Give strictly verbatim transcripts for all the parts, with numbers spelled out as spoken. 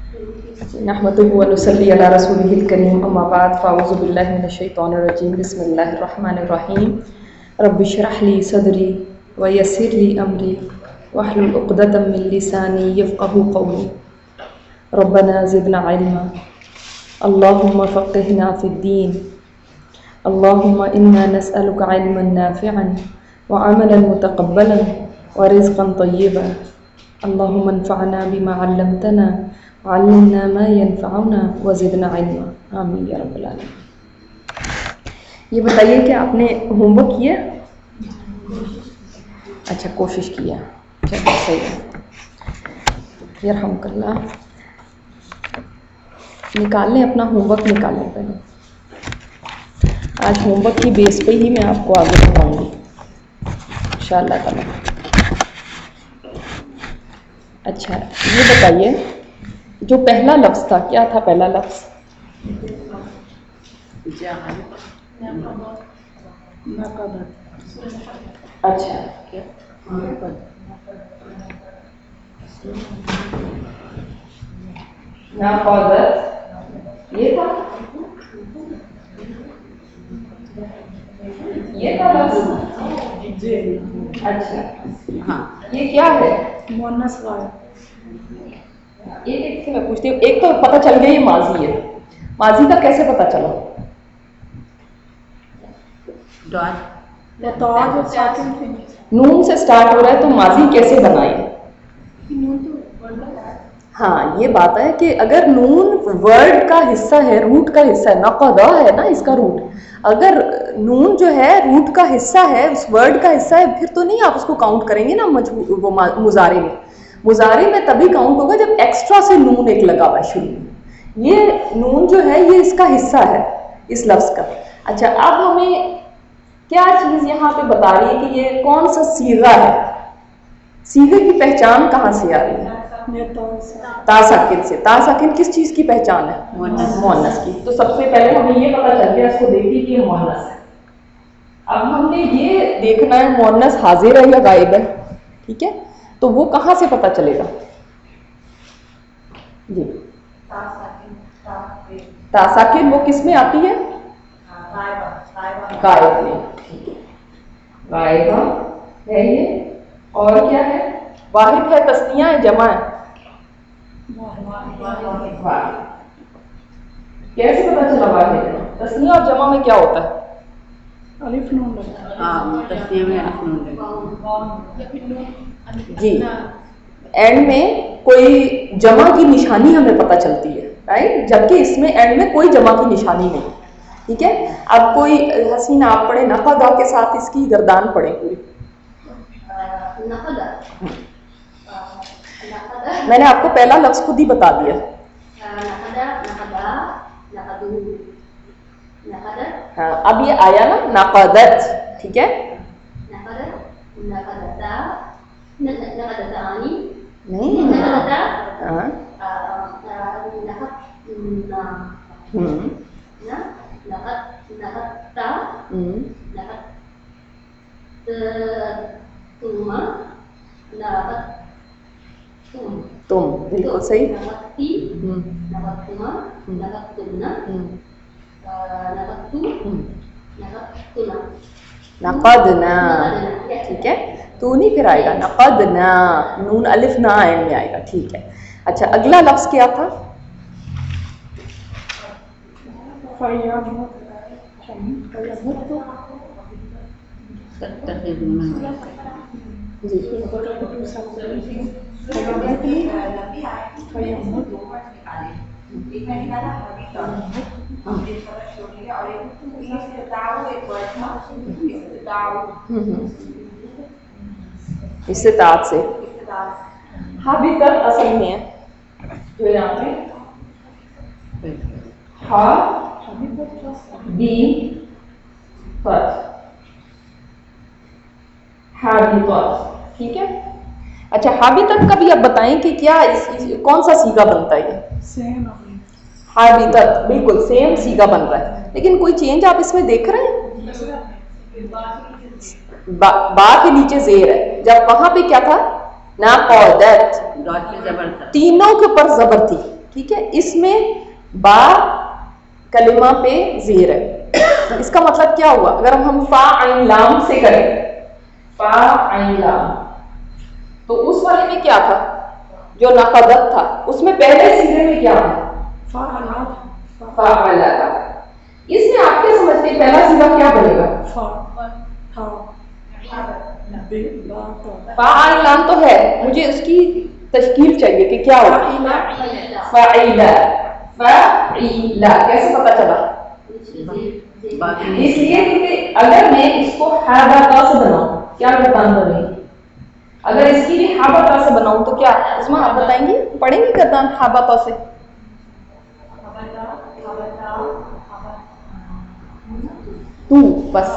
نحمدہ و نصلی علی رسولہ الکریم اما بعد فاعوذ باللہ من الشیطان الرجیم بسم اللہ الرحمن الرحیم رب اشرح لی صدری ویسر لی امری واحلل عقدۃ من لسانی یفقہوا قولی ربنا زدنا علما اللہم فقہنا فی الدین اللہم انا نسألک علما نافعا وعملا متقبلا ورزقا طیبا اللہم انفعنا بما علمتنا وعلمنا ما ينفعنا وزدنا علما آمین یا رب العالمین۔ یہ بتائیے کہ آپ نے ہوم ورک کیا؟ اچھا کوشش کیا، چلو صحیح ہے، یرحمک اللہ۔ نکال لیں اپنا ہوم ورک، نکال لیں پہلے۔ آج ہوم ورک کی بیس پہ ہی میں آپ کو آگے بتاؤں گی انشاءاللہ تعالیٰ۔ اچھا یہ بتائیے جو پہلا لفظ تھا کیا تھا؟ پہلا لفظ اچھا ناقادت، یہ تھا یہ تھا لفظ۔ اچھا ہاں یہ کیا ہے؟ مؤنث غائب۔ ایک ایک سے میں پوچھتی ہوں، ایک تو پتہ چل گیا یہ ماضی ہے، ماضی کا کیسے پتہ چلا؟ نون سے سٹارٹ ہو رہا ہے تو ماضی کیسے بنائی؟ ہاں یہ بات ہے کہ اگر نون ورڈ کا حصہ ہے، روٹ کا حصہ ہے، نقدا ہے نا اس کا روٹ، اگر نون جو ہے روٹ کا حصہ ہے، اس ورڈ کا حصہ ہے، پھر تو نہیں آپ اس کو کاؤنٹ کریں گے نا وہ مضارع میں۔ مضارع میں تبھی کاؤنٹ ہوگا جب ایکسٹرا سے نون ایک لگا ہوا ہے شروع میں۔ یہ نون جو ہے یہ اس کا حصہ ہے اس لفظ کا۔ اچھا اب ہمیں کیا چیز یہاں پہ بتا رہی ہے کہ یہ کون سا صیغہ ہے؟ صیغے کی پہچان کہاں سے آ رہی ہے؟ تا ساکن سے۔ تا ساکن کس چیز کی پہچان ہے؟ مؤنث کی۔ تو سب سے پہلے ہمیں یہ پتہ چل گیا، اس کو دیکھیے کہ یہ مؤنث ہے۔ اب ہم نے یہ دیکھنا ہے مؤنث حاضر ہے یا غائب ہے، ٹھیک ہے؟ تو وہ کہاں سے پتہ چلے گا؟ جی تا ساکن وہ کس میں آتی ہے؟ غائب میں، غائب ہے یہ۔ اور کیا ہے؟ واحد ہے، تثنیہ ہے، جمع ہے؟ کیسے پتہ چلا واحد ہے؟ تثنیہ اور جمع میں کیا ہوتا ہے؟ الف نون ہاں تثنیہ میں الف نون جی، اینڈ میں کوئی جمع کی نشانی ہمیں پتہ چلتی ہے، رائٹ، جبکہ اس میں اینڈ میں کوئی جمع کی نشانی نہیں، ٹھیک ہے؟ اب کوئی حسین آپ پڑھیں نقدا کے ساتھ اس کی گردان پڑھیں پوری۔ میں نے آپ کو پہلا لفظ خود ہی بتا دیا۔ ہاں اب یہ آیا نا نقدت، ٹھیک ہے؟ نہیں ہاں تم بالکل صحیح۔ نقدنا، ٹھیک ہے؟ تو نہیں پھر آئے گا نقدنا، نون الف نہ اینڈ میں آئے گا، ٹھیک ہے؟ اچھا اگلا لفظ کیا تھا؟ جی استطاعت سے ہاں بھی تک اصل میں ہے جو یہاں پہ ہا بی فتح ہا بی فتح، ٹھیک ہے؟ اچھا ہا بی تک کا بھی آپ بتائیں کہ کیا کون سا سیگا بنتا ہے؟ یہ ہا بی تک بالکل سیم سیگا بن رہا ہے، لیکن کوئی چینج آپ اس میں دیکھ رہے ہیں؟ با, با کے نیچے زیر ہے، جب وہاں پہ کیا تھا؟ ناقادت، تینوں کے اوپر زبر تھی، ٹھیک ہے. اس میں با کلمہ پہ زیر ہے. اس کا مطلب کیا ہوا؟ اگر ہم فا عین لام سے کریں فا عین لام تو اس والے میں کیا تھا جو نقدت تھا؟ اس میں پہلے سیدھے میں کیا تھا؟ فاعلا تھا. اس میں آپ کیا سمجھتے ہیں پہلا سیدھا کیا بنے گا؟ فاعل لام تو ہے, مجھے اس کی تشکیل چاہیے کہ کیا ہوگا. فاعلا فاعلا کیسے پتا چلا؟ اس لیے کہ اگر میں اس کو ہا با تا سے بناؤں, کیا گردان بنے گی؟ اگر اس کی بھی ہا با تا سے بناؤں تو کیا اس میں آپ بتائیں گے پڑھیں گے گردان ہا با تا سے؟ تو بس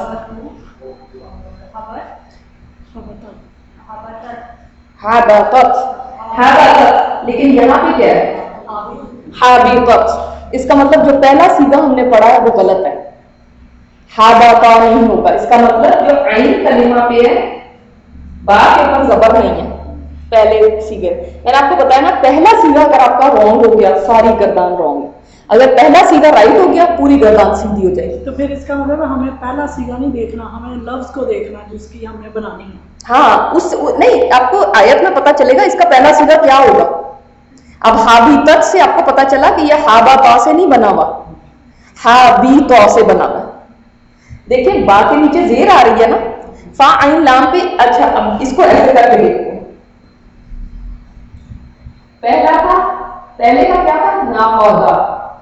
حابطت حابطت, لیکن یہاں پہ کیا ہے؟ حابطت. اس کا مطلب جو پہلا سیدھا ہم نے پڑھا ہے وہ غلط ہے, حابطا نہیں ہوگا. اس کا مطلب جو عین کلمہ پہ ہے با کے اوپر زبر نہیں ہے پہلے سیدھے. میں نے آپ کو بتایا نا پہلا سیدھا اگر آپ کا رانگ ہو گیا ساری گردان رانگ ہے, اگر پہلا سیدھا رائٹ ہو گیا پوری گردان سیدھی ہو جائے گی. تو پھر اس کا مطلب ہمیں پہلا سیدھا نہیں دیکھنا, ہمیں لفظ کو دیکھنا جس کی ہم نے بنانی ہے. ہاں اس نہیں, آپ کو آیت میں پتا چلے گا اس کا پہلا سیدھا کیا ہوگا. اب حابطت سے آپ کو پتا چلا کہ یہ حابا تا سے نہیں بنا ہوا, حابی تا سے بنا ہوا. دیکھیں با کے نیچے زیر آ رہی ہے نا فا عین لام پہ. اچھا اب اس کو ایسے کر کے دیکھتے ہیں. پہلا تھا پہلے کا کیا تھا؟ ناقضا,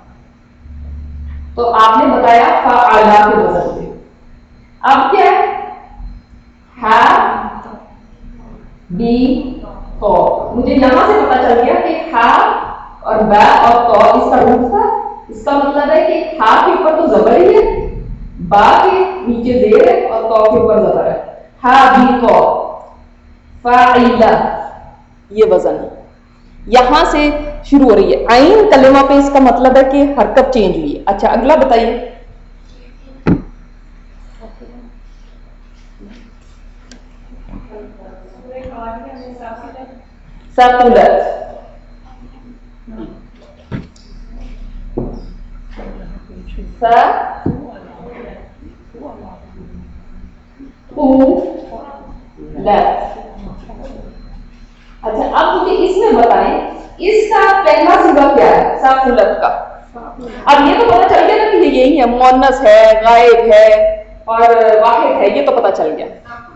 تو آپ نے بتایا فعلا کے وزن سے. اب کیا ہے؟ ہا بی تو. مجھے یہاں سے پتا چل گیا کہ ہا اور با اور تو اس کا روٹ تھا. اس کا مطلب ہے کہ ہا کے اوپر تو زبر ہی ہے, با کے نیچے زیر ہے اور تو کے اوپر زبر ہے. ہا بی تو فاعلا یہ وزن ہے. یہاں سے شروع ہو رہی ہے عین کلمہ پہ, اس کا مطلب ہے کہ حرکت چینج ہوئی ہے. اچھا اگلا بتائیے. ثقلت اچھا اب مجھے اس میں بتائیں اس کا پہلا صیغہ کیا ہے ثقلت کا؟ اب یہ تو پتا چل گیا نا کہ یہ یہی ہے, مؤنث ہے, غائب ہے اور واحد ہے, یہ تو پتا چل گیا.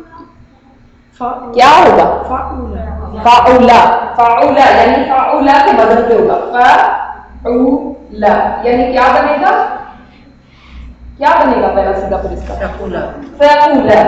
کیا ہوگا؟ فاعلا. فاعلا یعنی فاعلا کے بدل پہ ہوگا فاعلا, یعنی کیا بنے گا؟ کیا بنے گا پہلا صیغہ پھر اس کا؟ فاعلا. فاعلا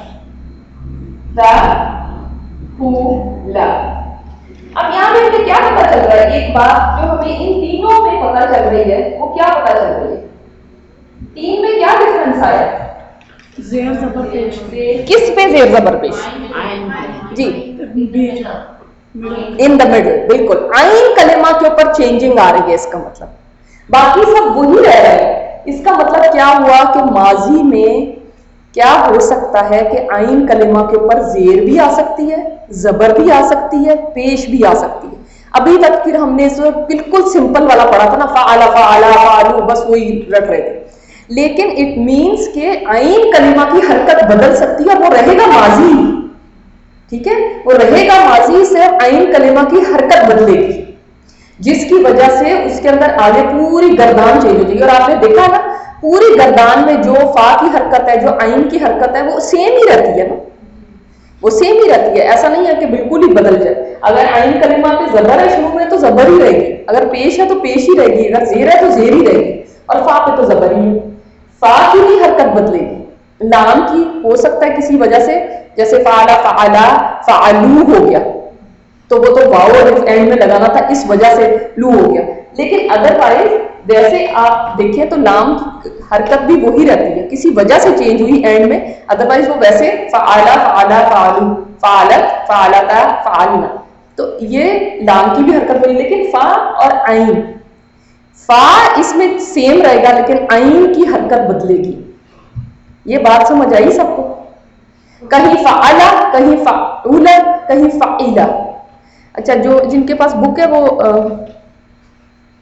فاعلا. اب یہاں پہ ہمیں کیا پتا چل رہا ہے؟ ایک بات جو ہمیں ان تینوں میں پتا چل رہی ہے وہ کیا پتا چل رہی ہے؟ تین میں کیا ڈفرنس آیا؟ زیر زبر پیش. کس پہ زیر زبر پیش؟ جی ان دا مڈل. بالکل عین کلمہ کے اوپر چینجنگ آ رہی ہے. اس کا مطلب باقی سب وہی رہ رہے ہیں. اس کا مطلب کیا ہوا کہ ماضی میں کیا ہو سکتا ہے کہ عین کلمہ کے اوپر زیر بھی آ سکتی ہے, زبر بھی آ سکتی ہے, پیش بھی آ سکتی ہے. ابھی تک پھر ہم نے اس بالکل سمپل والا پڑھا تھا نا فعلا فعلا فعلو, بس وہی رٹ رہے تھے. لیکن اٹ مینس کہ عین کلمہ کی حرکت بدل سکتی ہے اور وہ رہے گا ماضی. ٹھیک ہے, وہ رہے گا ماضی سے عین کلمہ کی حرکت بدلے گی جس کی وجہ سے اس کے اندر آگے پوری گردان چینج ہو جائے گی. اور آپ نے دیکھا نا پوری گردان میں جو فا کی حرکت ہے جو عین کی حرکت ہے وہ سیم ہی رہتی ہے نا, وہ سیم ہی رہتی ہے. ایسا نہیں ہے کہ بالکل ہی بدل جائے. اگر عین کلمہ پہ زبر ہے شروع میں تو زبر ہی رہے گی, اگر پیش ہے تو پیش ہی رہے گی, اگر زیر ہے تو زیر ہی رہے گی, اور فا پہ تو زبر ہی ہے. فا کی بھی حرکت بدلے گی. لام کی ہو سکتا ہے کسی وجہ سے, جیسے فعلا فعلا فعلو ہو گیا تو وہ تو واو اینڈ میں لگانا تھا اس وجہ سے لو ہو گیا. لیکن ادروائز ویسے آپ دیکھیں تو لام کی حرکت بھی وہی رہتی ہے, کسی وجہ سے چینج ہوئی اینڈ میں, ادروائز وہ ویسے فعلا فعلا فعلو فعلت فعلتا فعلنا. تو یہ لام کی بھی حرکت بنی. لیکن فا اور عین, فا اس میں سیم رہے گا لیکن عین کی حرکت بدلے گی. یہ بات سمجھ آئی سب کو؟ کہیں فعلا, کہیں فعولا, کہیں فعیلا. اچھا جو جن کے پاس بک ہے وہ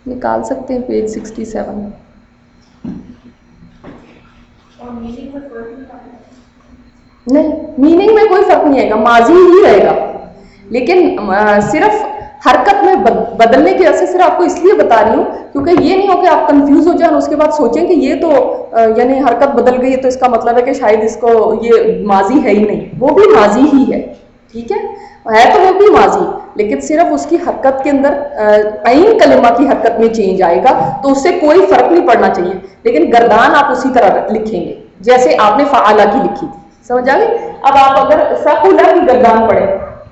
نکال سکتے ہیں پیج سکسٹی سیون. نہیں, میننگ میں کوئی فرق نہیں آئے گا, ماضی ہی رہے گا, لیکن صرف حرکت میں بدلنے کی وجہ سے صرف آپ کو اس لیے بتا رہی ہوں کیونکہ یہ نہیں ہو کہ آپ کنفیوز ہو جائیں اور اس کے بعد سوچیں کہ یہ تو یعنی حرکت بدل گئی تو اس کا مطلب ہے کہ شاید اس کو یہ ماضی ہے ہی نہیں. وہ بھی ماضی ہی ہے, ٹھیک ہے, ہے تو وہ بھی ماضی, لیکن صرف اس کی حرکت کے اندر عین کلمہ کی حرکت میں چینج آئے گا تو اس سے کوئی فرق نہیں پڑنا چاہیے, لیکن گردان آپ اسی طرح لکھیں گے جیسے آپ نے فعالہ کی لکھی تھی. سمجھ آ گئی؟ اب آپ اگر سقولہ کی گردان پڑھیں,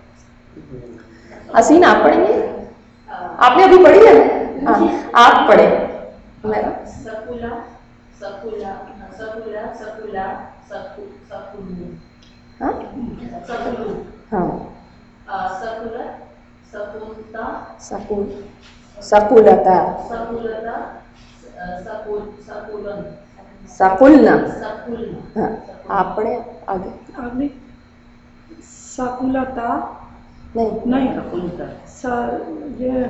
حسین آپ پڑھیں گے, آپ نے ابھی پڑھی ہے نا, ہاں آپ پڑھیں. میرا سقولہ سقولہ سقولہ سقولہ سقولہ ہاں سقولہ ہاں سقولہ سقولتا سقول سقولتا سقولتا سقول سقولن سقولنا. سقولنا. ہاں آپ پڑھیں آگے. آگے سقولتا نہیں نہیں یہ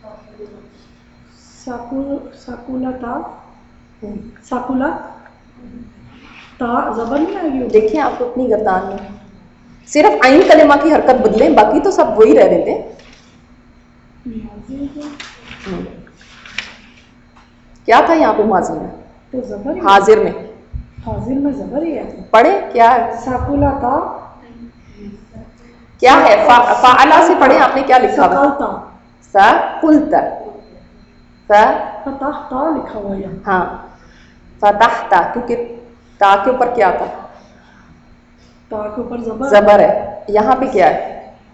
سقولتا سقولہ تا زبر نہیں آئے گی. دیکھیں آپ اپنی گردان میں صرف عین کلمہ کی حرکت بدلیں, باقی تو سب وہی رہ دیتے ہیں. کیا تھا یہاں پہ ماضی میں؟ تو زبر حاضر میں حاضر میں زبر ہی ہے. پڑھیں کیا ہے سقولتا کیا ہے؟ فعلا سے پڑھیں, آپ نے کیا لکھا ہوا؟ سقلتا سقلتا فتح تا لکھا ہوا ہے. ہاں فتحتا, کیونکہ تا کے اوپر کیا تھا؟ تا کے اوپر زبر زبر ہے. یہاں پہ کیا ہے؟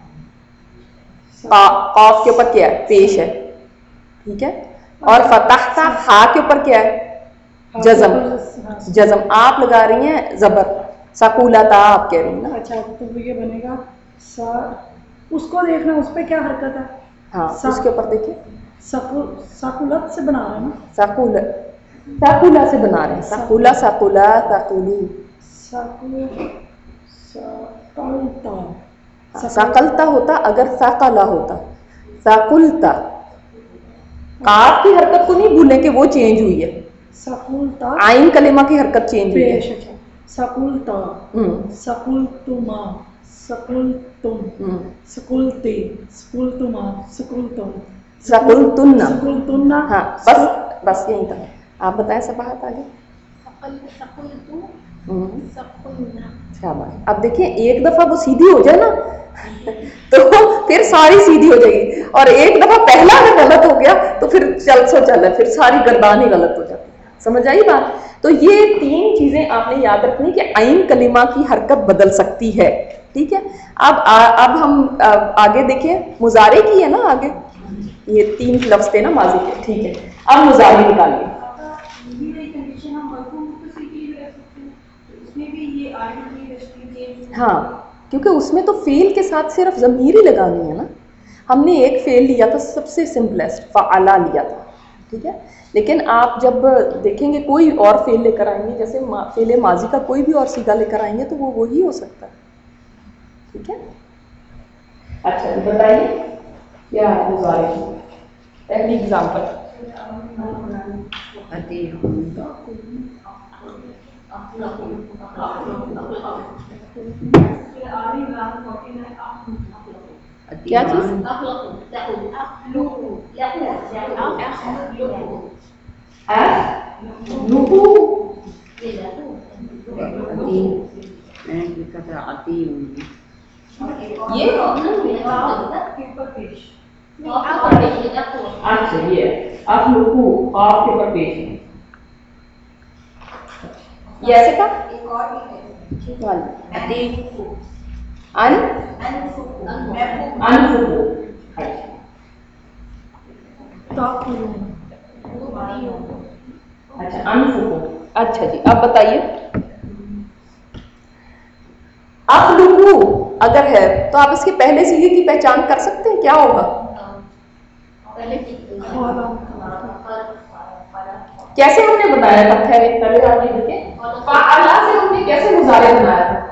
قاف کے اوپر کیا ہے؟ پیش ہے, ٹھیک ہے. اور فتحتا ہا کے اوپر کیا ہے؟ جزم. جزم آپ لگا رہی ہیں زبر, سقولتا آپ کہہ رہی ہیں نا. اچھا تو یہ بنے گا سا, اس کو دیکھنا اس پہ کیا حرکت ہے. ہاں اس کے اوپر دیکھیں, سقولت سے بنا رہے ہیں نا, سقول سقولہ سے بنا رہے ہیں. سقولہ سقولہ سقولی سقلتا سقلتا ہوتا اگر ثقلہ ہوتا. سقلتا قاف کی حرکت کو نہیں بھولیں کہ وہ چینج ہوئی ہے, سقولتا عین کلمہ کی حرکت چینج ہوئی ہے. پیش. سقولتا سقولتما سقولتم سقولتی سقولتما سقولتم سقلتن. سقولتن. ہاں بس بس یہی تھا. آپ بتائیں صفحات آگے. شاباش. اب دیکھیں ایک دفعہ وہ سیدھی ہو جائے نا تو پھر ساری سیدھی ہو جائے گی, اور ایک دفعہ پہلا اگر غلط ہو گیا تو پھر چل سو چل ہے, پھر ساری گردان ہی غلط ہو جاتی ہے. سمجھ آئی بات؟ تو یہ تین چیزیں آپ نے یاد رکھنی کہ عین کلمہ کی حرکت بدل سکتی ہے, ٹھیک ہے. اب اب ہم آگے دیکھیں, مضارع کی ہے نا آگے, یہ تین لفظ تھے نا ماضی کے, ٹھیک ہے. اب مضارع نکالیے. ہاں کیونکہ اس میں تو فعل کے ساتھ صرف ضمیر ہی لگانی ہے نا. ہم نے ایک فعل لیا تھا سب سے سمپلیسٹ, فعلہ لیا تھا, ٹھیک ہے. لیکن آپ جب دیکھیں گے کوئی اور فعل لے کر آئیں گے, جیسے فعل ماضی کا کوئی بھی اور صیغہ لے کر آئیں گے تو وہ وہی ہو سکتا ہے, ٹھیک ہے. اچھا بتائیے کیا ہے مضارع کی پہلی اگزامپل. کیا چیز؟ اچھا یہ اخلقو آپ کے اوپر پیش ہے, یہ ایسے تھا. اچھا انفقو. اچھا جی اب بتائیے اخلقو اگر ہے تو آپ اس کے پہلے صیغے کی پہچان کر سکتے ہیں, کیا ہوگا؟ کیسے ہم نے بتایا تھا؟ پہلے آپ یہ دیکھیں فعلا سے ہم نے کیسے مضارع بنایا تھا؟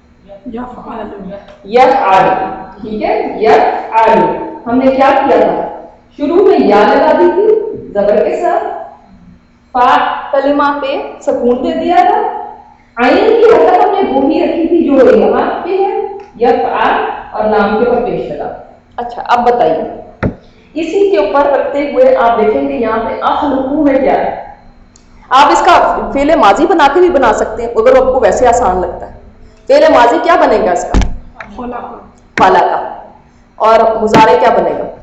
یفعل, ٹھیک ہے. یفعل ہم نے کیا کیا تھا؟ شروع میں یا لگا دی تھی, زبر کے ساتھ، فا کلمہ پہ سکون دے دیا تھا، عین کی حرکت ہم نے وہی رکھی تھی جو یہاں پہ ہے، یفعل، اور نام کے اوپر پیش لگا۔ اچھا اب بتائیے اسی کے اوپر رکھتے ہوئے آپ دیکھیں گے یہاں پہ اخلقو میں کیا ہے، آپ اس کا فعل ماضی بنا کے بھی بنا سکتے ہیں اگر آپ کو ویسے آسان لگتا ہے۔ فعل ماضی کیا بنے گا اس کا؟ خلق کا، اور مضارع کیا بنے گا؟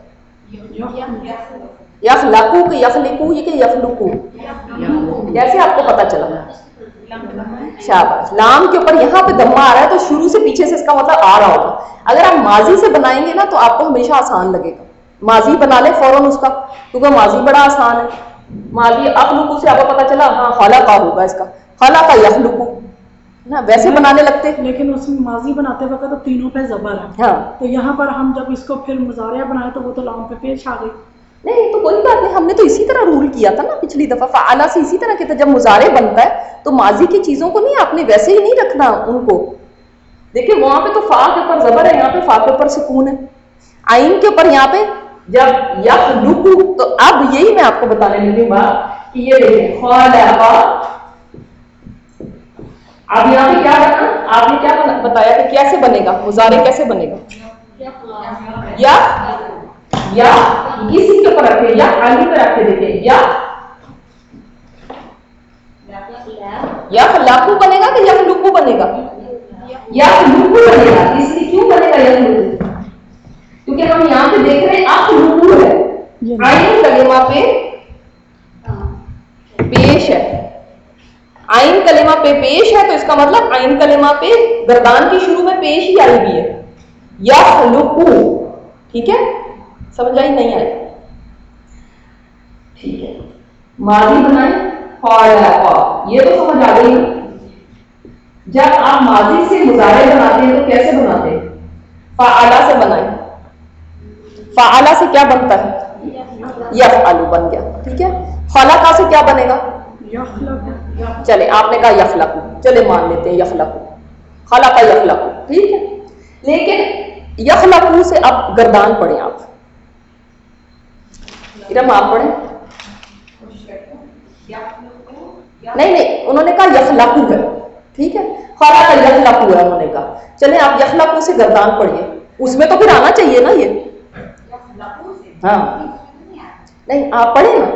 یخلقو کہ یخلقو، یہ کہ یخلقو؟ کیسے آپ کو پتا چلا؟ شاباش، لام کے اوپر یہاں پہ دمہ آ رہا ہے تو شروع سے پیچھے سے اس کا مطلب آ رہا ہوگا۔ اگر آپ ماضی سے بنائیں گے نا تو آپ کو ہمیشہ آسان لگے گا، ماضی بنا لیں فوراً اس کا، کیونکہ ماضی بڑا آسان ہے۔ ماضی اخلقو سے آپ کو پتا چلا ہاں خلقہ ہوگا اس کا، خلقہ یخلقو نا، ویسے بنانے لگتے۔ لیکن اس میں ماضی بناتے وقت تو تینوں پہ زبر ہے، ہاں تو یہاں پر ہم جب اس کو پھر مضارع بنائے تو وہ تو لام پہ پیش آ گئی۔ نہیں تو کوئی بات نہیں، ہم نے تو اسی طرح رول کیا تھا نا پچھلی دفعہ، فعالہ سے اسی طرح کیا تھا، جب مضارع بنتا ہے تو ماضی کی چیزوں کو نہیں آپ نے ویسے ہی نہیں رکھنا ان کو۔ دیکھیں وہاں پہ تو فا کے اوپر زبر ہے، یہاں پہ فا کے اوپر سکون ہے، عین کے اوپر یہاں پہ جب یخلقو، تو اب یہی میں آپ کو بتانے لگی ہوں بات کہ یہ دیکھیں خلقہ، اب یہاں پہ کیا بنا، آپ نے کیا بتایا کہ کیسے بنے گا مضارع، کیسے بنے گا؟ یا یا اسی کے اوپر رکھے، یا آگے پہ رکھ کے دیکھیں، یا یخلقو بنے گا کہ یخلقو بنے گا؟ یخلقو بنے گا۔ اس لیے کیوں بنے گا یخلقو؟ کیونکہ ہم یہاں پہ دیکھ رہے ہیں اخلقو ہے، عین کلمہ پہ پیش ہے، عین کلمہ پہ پیش ہے تو اس کا مطلب عین کلمہ پہ گردان کی شروع میں پیش ہی آئی بھی ہے، یخلقو، ٹھیک ہے؟ سمجھ آئی نہیں آئی؟ ٹھیک ہے، ماضی بنائیں خلقہ، یہ تو سمجھ آ گئی۔ جب آپ ماضی سے مضارع بناتے ہیں تو کیسے بناتے ہیں؟ فعلہ سے بنائیں، فعلہ سے کیا بنتا ہے؟ یفعل بن گیا، ٹھیک ہے۔ خلقہ سے کیا بنے گا؟ چلے آپ نے کہا یخلقو، چلے مان لیتے ہیں یخلقو، خلقہ یخلقو، ٹھیک ہے۔ لیکن یخلقو سے اب گردان پڑھیں آپ، ارم آپ پڑھیں۔ نہیں نہیں انہوں نے کہا یخلقو ہے، ٹھیک ہے، خلقہ یخلقو ہے انہوں نے کہا، چلے آپ یخلقو سے گردان پڑھیے، اس میں تو پھر آنا چاہیے نا یہ، ہاں نہیں آپ پڑھیں نا،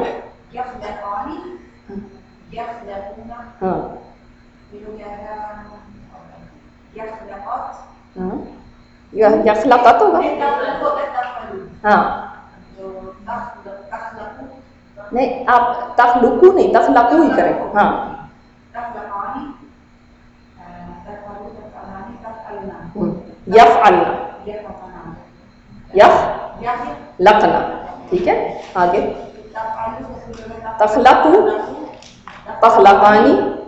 ہاں ہاں یخلقت ہوگا، ہاں نہیں آپ تخلقو نہیں تخلقو ہی کریں، ہاں یفعلنا، یخلقنا، ٹھیک ہے۔ آگے تخلقو، تخلقانی،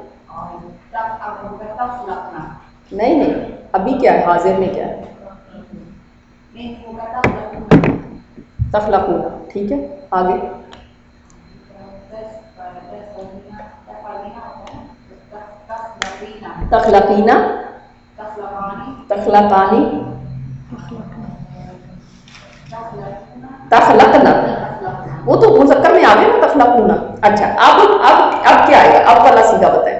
نہیں نہیں ابھی کیا ہے، حاضر میں کیا ہے؟ تخلقون، ٹھیک ہے۔ آگے تخلقینا، تخلقانی، تخلقنا، وہ تو مذکر میں آ گئے نا تخلقون۔ اچھا اب اب اب کیا آئے گا، اب والا سیدھا بتائیں۔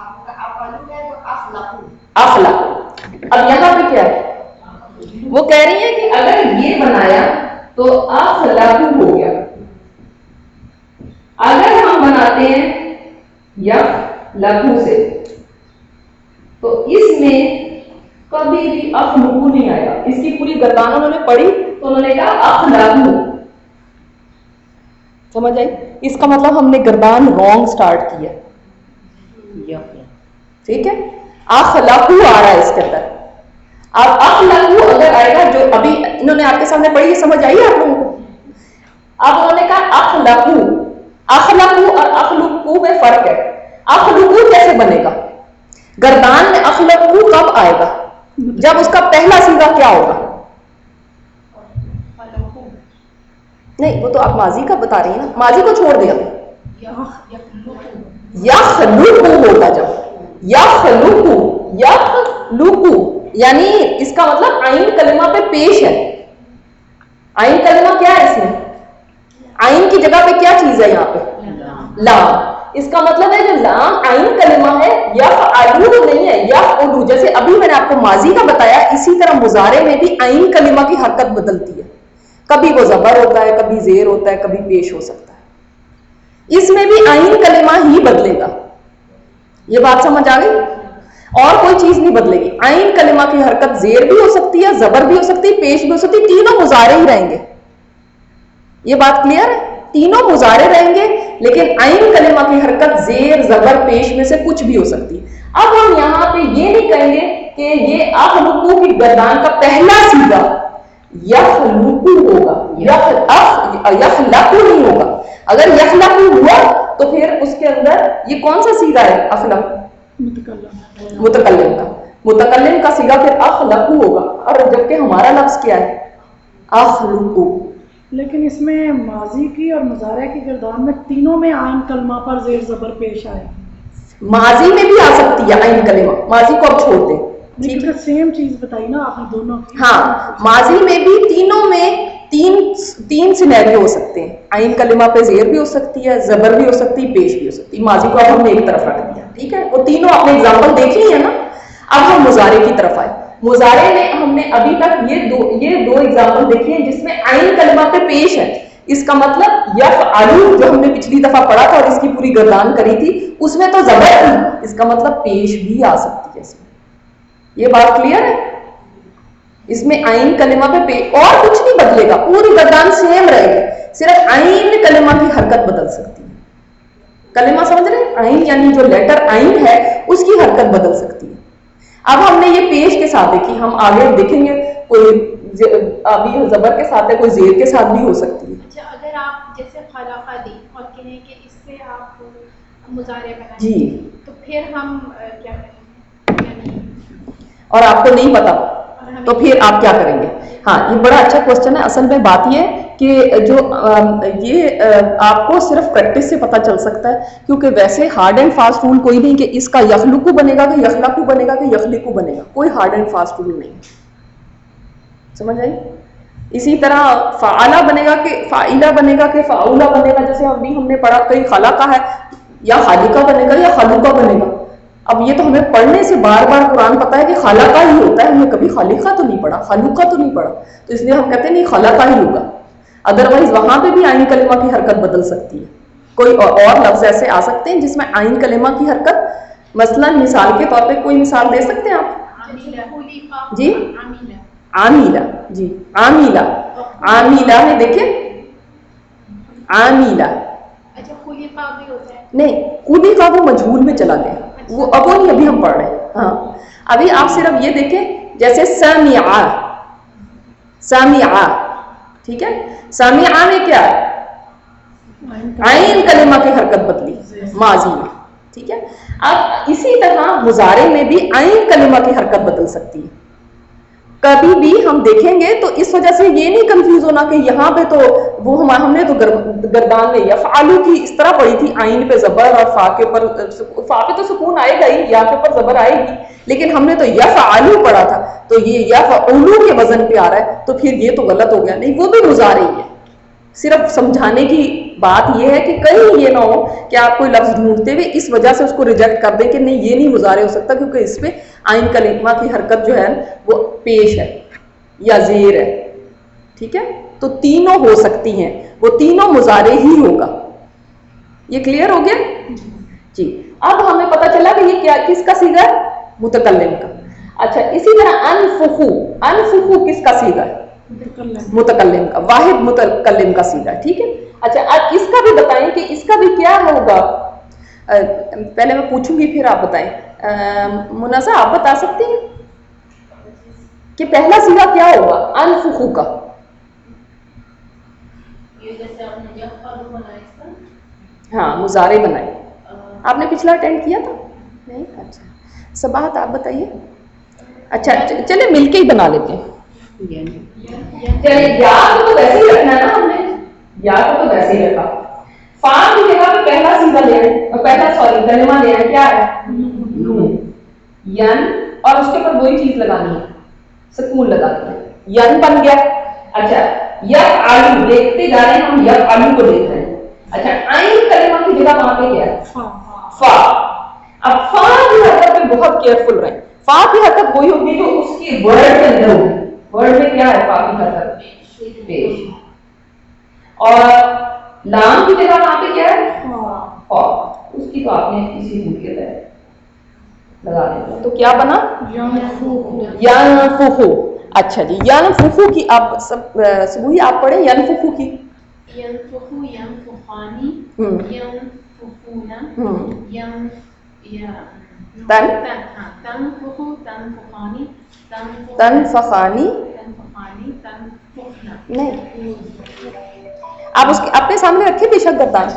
اخلق، اب یہاں پہ کیا ہے، وہ کہہ رہی ہیں کہ اگر یہ بنایا تو اخلق ہو گیا، اگر ہم بناتے ہیں یخلق سے تو اس میں کبھی بھی اخلق نہیں آئے گا، اس کی پوری گردان انہوں نے پڑھی تو انہوں نے کہا اخلق، سمجھ آئی؟ اس کا مطلب ہم نے گردان رونگ سٹارٹ کیا، ٹھیک ہے۔ اخلق آ رہا ہے اس کے اندر، اب اخلق اگر آئے گا جو ابھی انہوں نے آپ کے سامنے پڑھی، یہ سمجھ آئی آپ لوگوں کو؟ اب انہوں نے کہا اخلق، اخلق اور اخلق میں فرق ہے، اخلق کیسے بنے گا، گردان میں اخلق کب آئے گا، جب اس کا پہلا سیغہ کیا ہوگا، نہیں وہ تو آپ ماضی کا بتا رہی ہیں نا، ماضی کو چھوڑ دیا، یخلق ہوگا جب، یخلق، یخلق یعنی اس کا مطلب عین کلمہ پہ پیش ہے، عین کلمہ کیا ہے اس میں، आइन की जगह पे क्या चीज है यहाँ पे? लाम। इसका मतलब है जो लाम आइन कलिमा है यफ़अलू तो नहीं है, यफ़अलू। जैसे अभी मैंने आपको माजी का बताया, इसी तरह मुजारे में भी आइन कलिमा की हरकत बदलती है, कभी वो जबर होता है, कभी जेर होता है, कभी पेश हो सकता है। इसमें भी आइन कलिमा ही बदलेगा। ये बात समझ आ गई? और कोई चीज नहीं बदलेगी। आइन कलिमा की हरकत जेर भी हो सकती है, जबर भी हो सकती है, पेश भी हो सकती है, तीनों मुजारे ही रहेंगे। ये बात क्लियर है? तीनों मुजारे रहेंगे, लेकिन आइन कलिमा की हरकत जेर जबर पेश में से कुछ भी हो सकती है। अब हम यहाँ पे ये नहीं कहेंगे कि ये अखलुकू की गर्दान का पहला सीगा यखलुकू होगा, यखलकू नहीं होगा। अगर यखलकू हुआ तो फिर उसके अंदर ये कौन सा सीगा है? अखलक, मुतकल्लिम का। मुतकल्लिम का सीगा फिर अखलकू होगा, और जबकि हमारा लफ्ज क्या है? अखलुकू। लेकिन इसमें माजी की और मुजारे की गर्दान में तीनों में आइन कलमा पर जेर जबर पेश आएगी। माजी में भी आ सकती है आइन कलिमा, माजी को अब छोड़ दें, ठीक है? सेम चीज बताई ना आपने दोनों की। हाँ, माजी में भी तीनों में तीन तीन सिनेरियो हो सकते हैं। आइन कलिमा पे जेर भी हो सकती है, जबर भी हो सकती है, पेश भी हो सकती है। माजी को अब हमने एक तरफ रख दिया, ठीक है? वो तीनों आपने एग्जाम्पल देख ली है ना। अब हम मुजारे की तरफ आए। मुजारे में हमने अभी तक ये दो ये दो एग्जाम्पल देखे हैं जिसमें आइन कलिमा पे पेश है। इसका मतलब यफ़अलू जो हमने पिछली दफा पढ़ा था और इसकी पूरी गर्दान करी थी, उसमें तो जबर थी, इसका मतलब पेश भी आ सकती है इसमें। ये बात क्लियर है? इसमें आइन कलिमा पे पे और कुछ नहीं बदलेगा, पूरी गर्दान सेम रहेगी, सिर्फ आइन कलिमा की हरकत बदल सकती है। कलिमा समझ रहे? आइन यानी जो लेटर आइन है उसकी हरकत बदल सकती है। अब हमने ये पेश के साथ देखी, हम आगे देखेंगे कोई अभी जबर के साथ है, कोई जेर के साथ भी हो सकती है। अच्छा, अगर आप जैसे खलाफा दी और कहें कि इससे आप मुजारे बनाएं जी, तो फिर हम क्या करेंगे? और आपको नहीं पता तो फिर आप क्या करेंगे? हाँ, ये बड़ा अच्छा क्वेश्चन है। असल में बात ये है कि जो ये आपको सिर्फ प्रैक्टिस से पता चल सकता है, क्योंकि वैसे हार्ड एंड फास्ट रूल कोई नहीं कि इसका यखलुकू बनेगा कि यखलकू बनेगा कि यखलिकू बनेगा, कोई हार्ड एंड फास्ट रूल नहीं। समझ आई? इसी तरह फ़ाला बनेगा कि फ़ाइला बनेगा कि फ़ाउला बनेगा, जैसे अभी हमने पढ़ा कहीं खला का है, या खालिका बनेगा या खालुका बनेगा। अब ये तो हमें पढ़ने से बार बार कुरान पता है कि खाला का ही होता है, हमने कभी खालिका तो नहीं पढ़ा, खालुका तो नहीं पढ़ा, तो इसलिए हम कहते हैं नहीं खाला का ही होगा। अदरवाइज वहां पे भी आइन कलिमा की हरकत बदल सकती है। कोई और लफ्ज ऐसे आ सकते हैं जिसमें आइन कलिमा की हरकत, मसलन मिसाल के तौर पे कोई मिसाल दे सकते हैं आप? जी, आमीला। जी, आमीला। आमीला में देखिए, आमीला। अच्छा, खुलीफा भी होता है? नहीं, खुलीफा वो मजहूल में चला गया, वो अब वो नहीं, अभी हम पढ़ रहे हैं। हाँ, अभी आप सिर्फ ये देखें, जैसे समिआ, समिआ, ठीक है? समिआ में क्या है? आइन कलिमा की हरकत बदली माजी में, ठीक है? अब इसी तरह मुजारे में भी आइन कलिमा की हरकत बदल सकती है। कभी भी हम देखेंगे तो इस वजह से ये नहीं कंफ्यूज होना कि यहाँ पे तो वो हम हमने तो गर, गर्दान में यफ़अलू की इस तरह पढ़ी थी, आइन पे जबर और फा के पर फा पे तो सुकून आएगा ही, या के पर जबर आएगी, लेकिन हमने तो यफ़अलू पढ़ा था, तो ये यफ़अलू के वजन पे आ रहा है, तो फिर ये तो गलत हो गया। नहीं, वो भी मुजारे ही है। सिर्फ समझाने की बात यह है कि कहीं ये ना हो कि आप कोई लफ्ज ढूंढते हुए इस वजह से उसको रिजेक्ट कर दें कि नहीं ये नहीं मुजारे हो सकता, क्योंकि इस पे आइन कलिमा की हरकत जो है वो पेश है या जेर है, ठीक है? तो तीनों हो सकती हैं, वो तीनों मुजारे ही होगा। ये क्लियर हो गया जी? अब हमें पता चला कि ये क्या किसका सीगा है? मुतकल्लिम का। अच्छा, इसी तरह अनफुखू, अनफुखू किसका सीगा है? मुतकल्लिम का, वाहिद मुतकल्लिम का सीगा, ठीक है? अच्छा, अब इसका भी बताएं कि इसका भी क्या होगा। आ, पहले मैं पूछूंगी फिर आप बताएं। मुनासा, आप बता सकती हैं कि पहला सीगा क्या होगा अनफुखू का? ये जैसे आपने यफ़अलू बनाया इसका, हाँ, मुजारे बनाए। आपने पिछला अटेंड किया था? नहीं? अच्छा, सबाहत आप बताइए। अच्छा, चले मिलके ही बना लेते हैं। चलिए, याद तो वैसे ही रखना है ना हमने, याद तो वैसे ही रखा। फा की जगह पे पहला सीधा ले आए, और पहला सॉरी कलिमा ले आए, क्या है? नून, यन, और उसके ऊपर वही चीज लगानी है, सुकून लगानी है, यन बन गया। अच्छा, यफ़अलु, देखते जा रहे हैं हम यफ़अलु को देख रहे हैं। अच्छा, आइन कलिमा की जगह वहां पे क्या है? फा। अब फा की हरकत में बहुत केयरफुल रहें। फा की हरकत वही होगी जो उसकी वर्ड के अंदर होगी। वर्ड में क्या है फा की हरकत? पेश। और लाम की जगह वहां पे क्या है? फा। उसकी तो आपने इसी तरीके से लगा देना। तो क्या बना? यनफुखु। अच्छा जी, यनफुखु की आप सब सबूही आप पढ़े यनफुखु की। यनफुखु, यनफुखानी, यनफुखूना, यन या तन तन हाँ तनफुखु, तनफुखानी, तनफखानी तनफखानी, तनफुखना। नहीं, आप उसके अपने सामने रखिए बेशक गर्दान।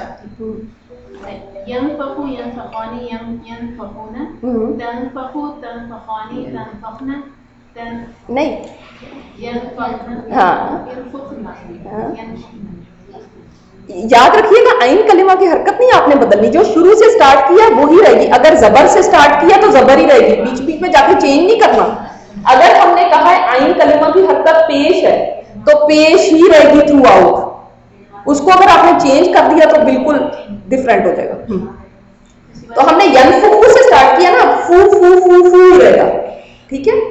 यनफखु, यनफखानी, यन यनफखूना, तनफखु, तनफखानी, तनफखना, तन नहीं, यनफखना, हाँ। यनफुखना, यनफुखना। याद रखिएगा आइन कलिमा की हरकत नहीं आपने बदलनी, जो शुरू से स्टार्ट किया वही रहेगी। अगर जबर से स्टार्ट किया तो जबर ही रहेगी, बीच बीच में जाके चेंज नहीं करना। अगर हमने कहा है आइन कलिमा की हरकत पेश है तो पेश ही रहेगी थ्रू आउट। उसको अगर आपने चेंज कर दिया तो बिल्कुल डिफरेंट हो जाएगा। तो हमने यनफुखु से स्टार्ट किया ना, फू फू फू फू ही रहेगा, ठीक है।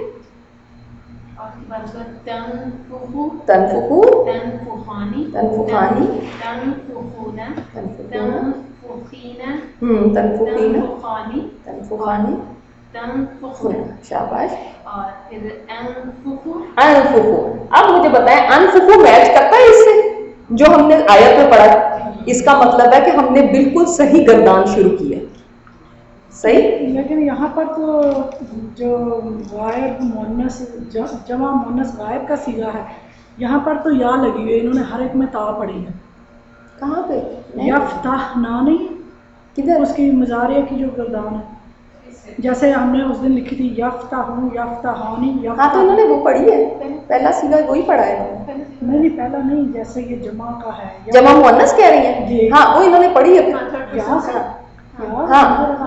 तनफुखु, तनफुखु, तनफुखानी, तनफुखानी, तनफुखूना, तनफुखूना, तनफुखीना, हम्म तनफुखीना, तनफुखानी, तनफुखानी, तनफुखना। शाबाश। और फिर अनफुखु। अनफुखु। अब मुझे बताएं अनफुखु मैच करता है इससे जो हमने आयत में पढ़ा? इसका मतलब है कि हमने बिल्कुल सही गर्दान शुरू की है। सही। लेकिन यहाँ पर तो जो गायब मुन्नस जमा मुन्नस गायब का सीगा है, यहाँ पर तो या लगी हुई है, इन्होंने हर एक में ता पड़ी है। कहाँ पे? यफ्ताह ना नहीं, किधर? उसकी मजारिया की जो गर्दान है, जैसे हमने उस दिन लिखी थी यफ्ताहू, यफ्ताहानी, हाँ तो इन्होंने वो पढ़ी है, पहला सीगा वही पढ़ा है इन्होंने। नहीं नहीं पहला नहीं, जैसे ये जमा का है, जमा मुअन्नस कह रही है जी। हाँ, वो इन्होंने पढ़ी है। यहाँ से हाँ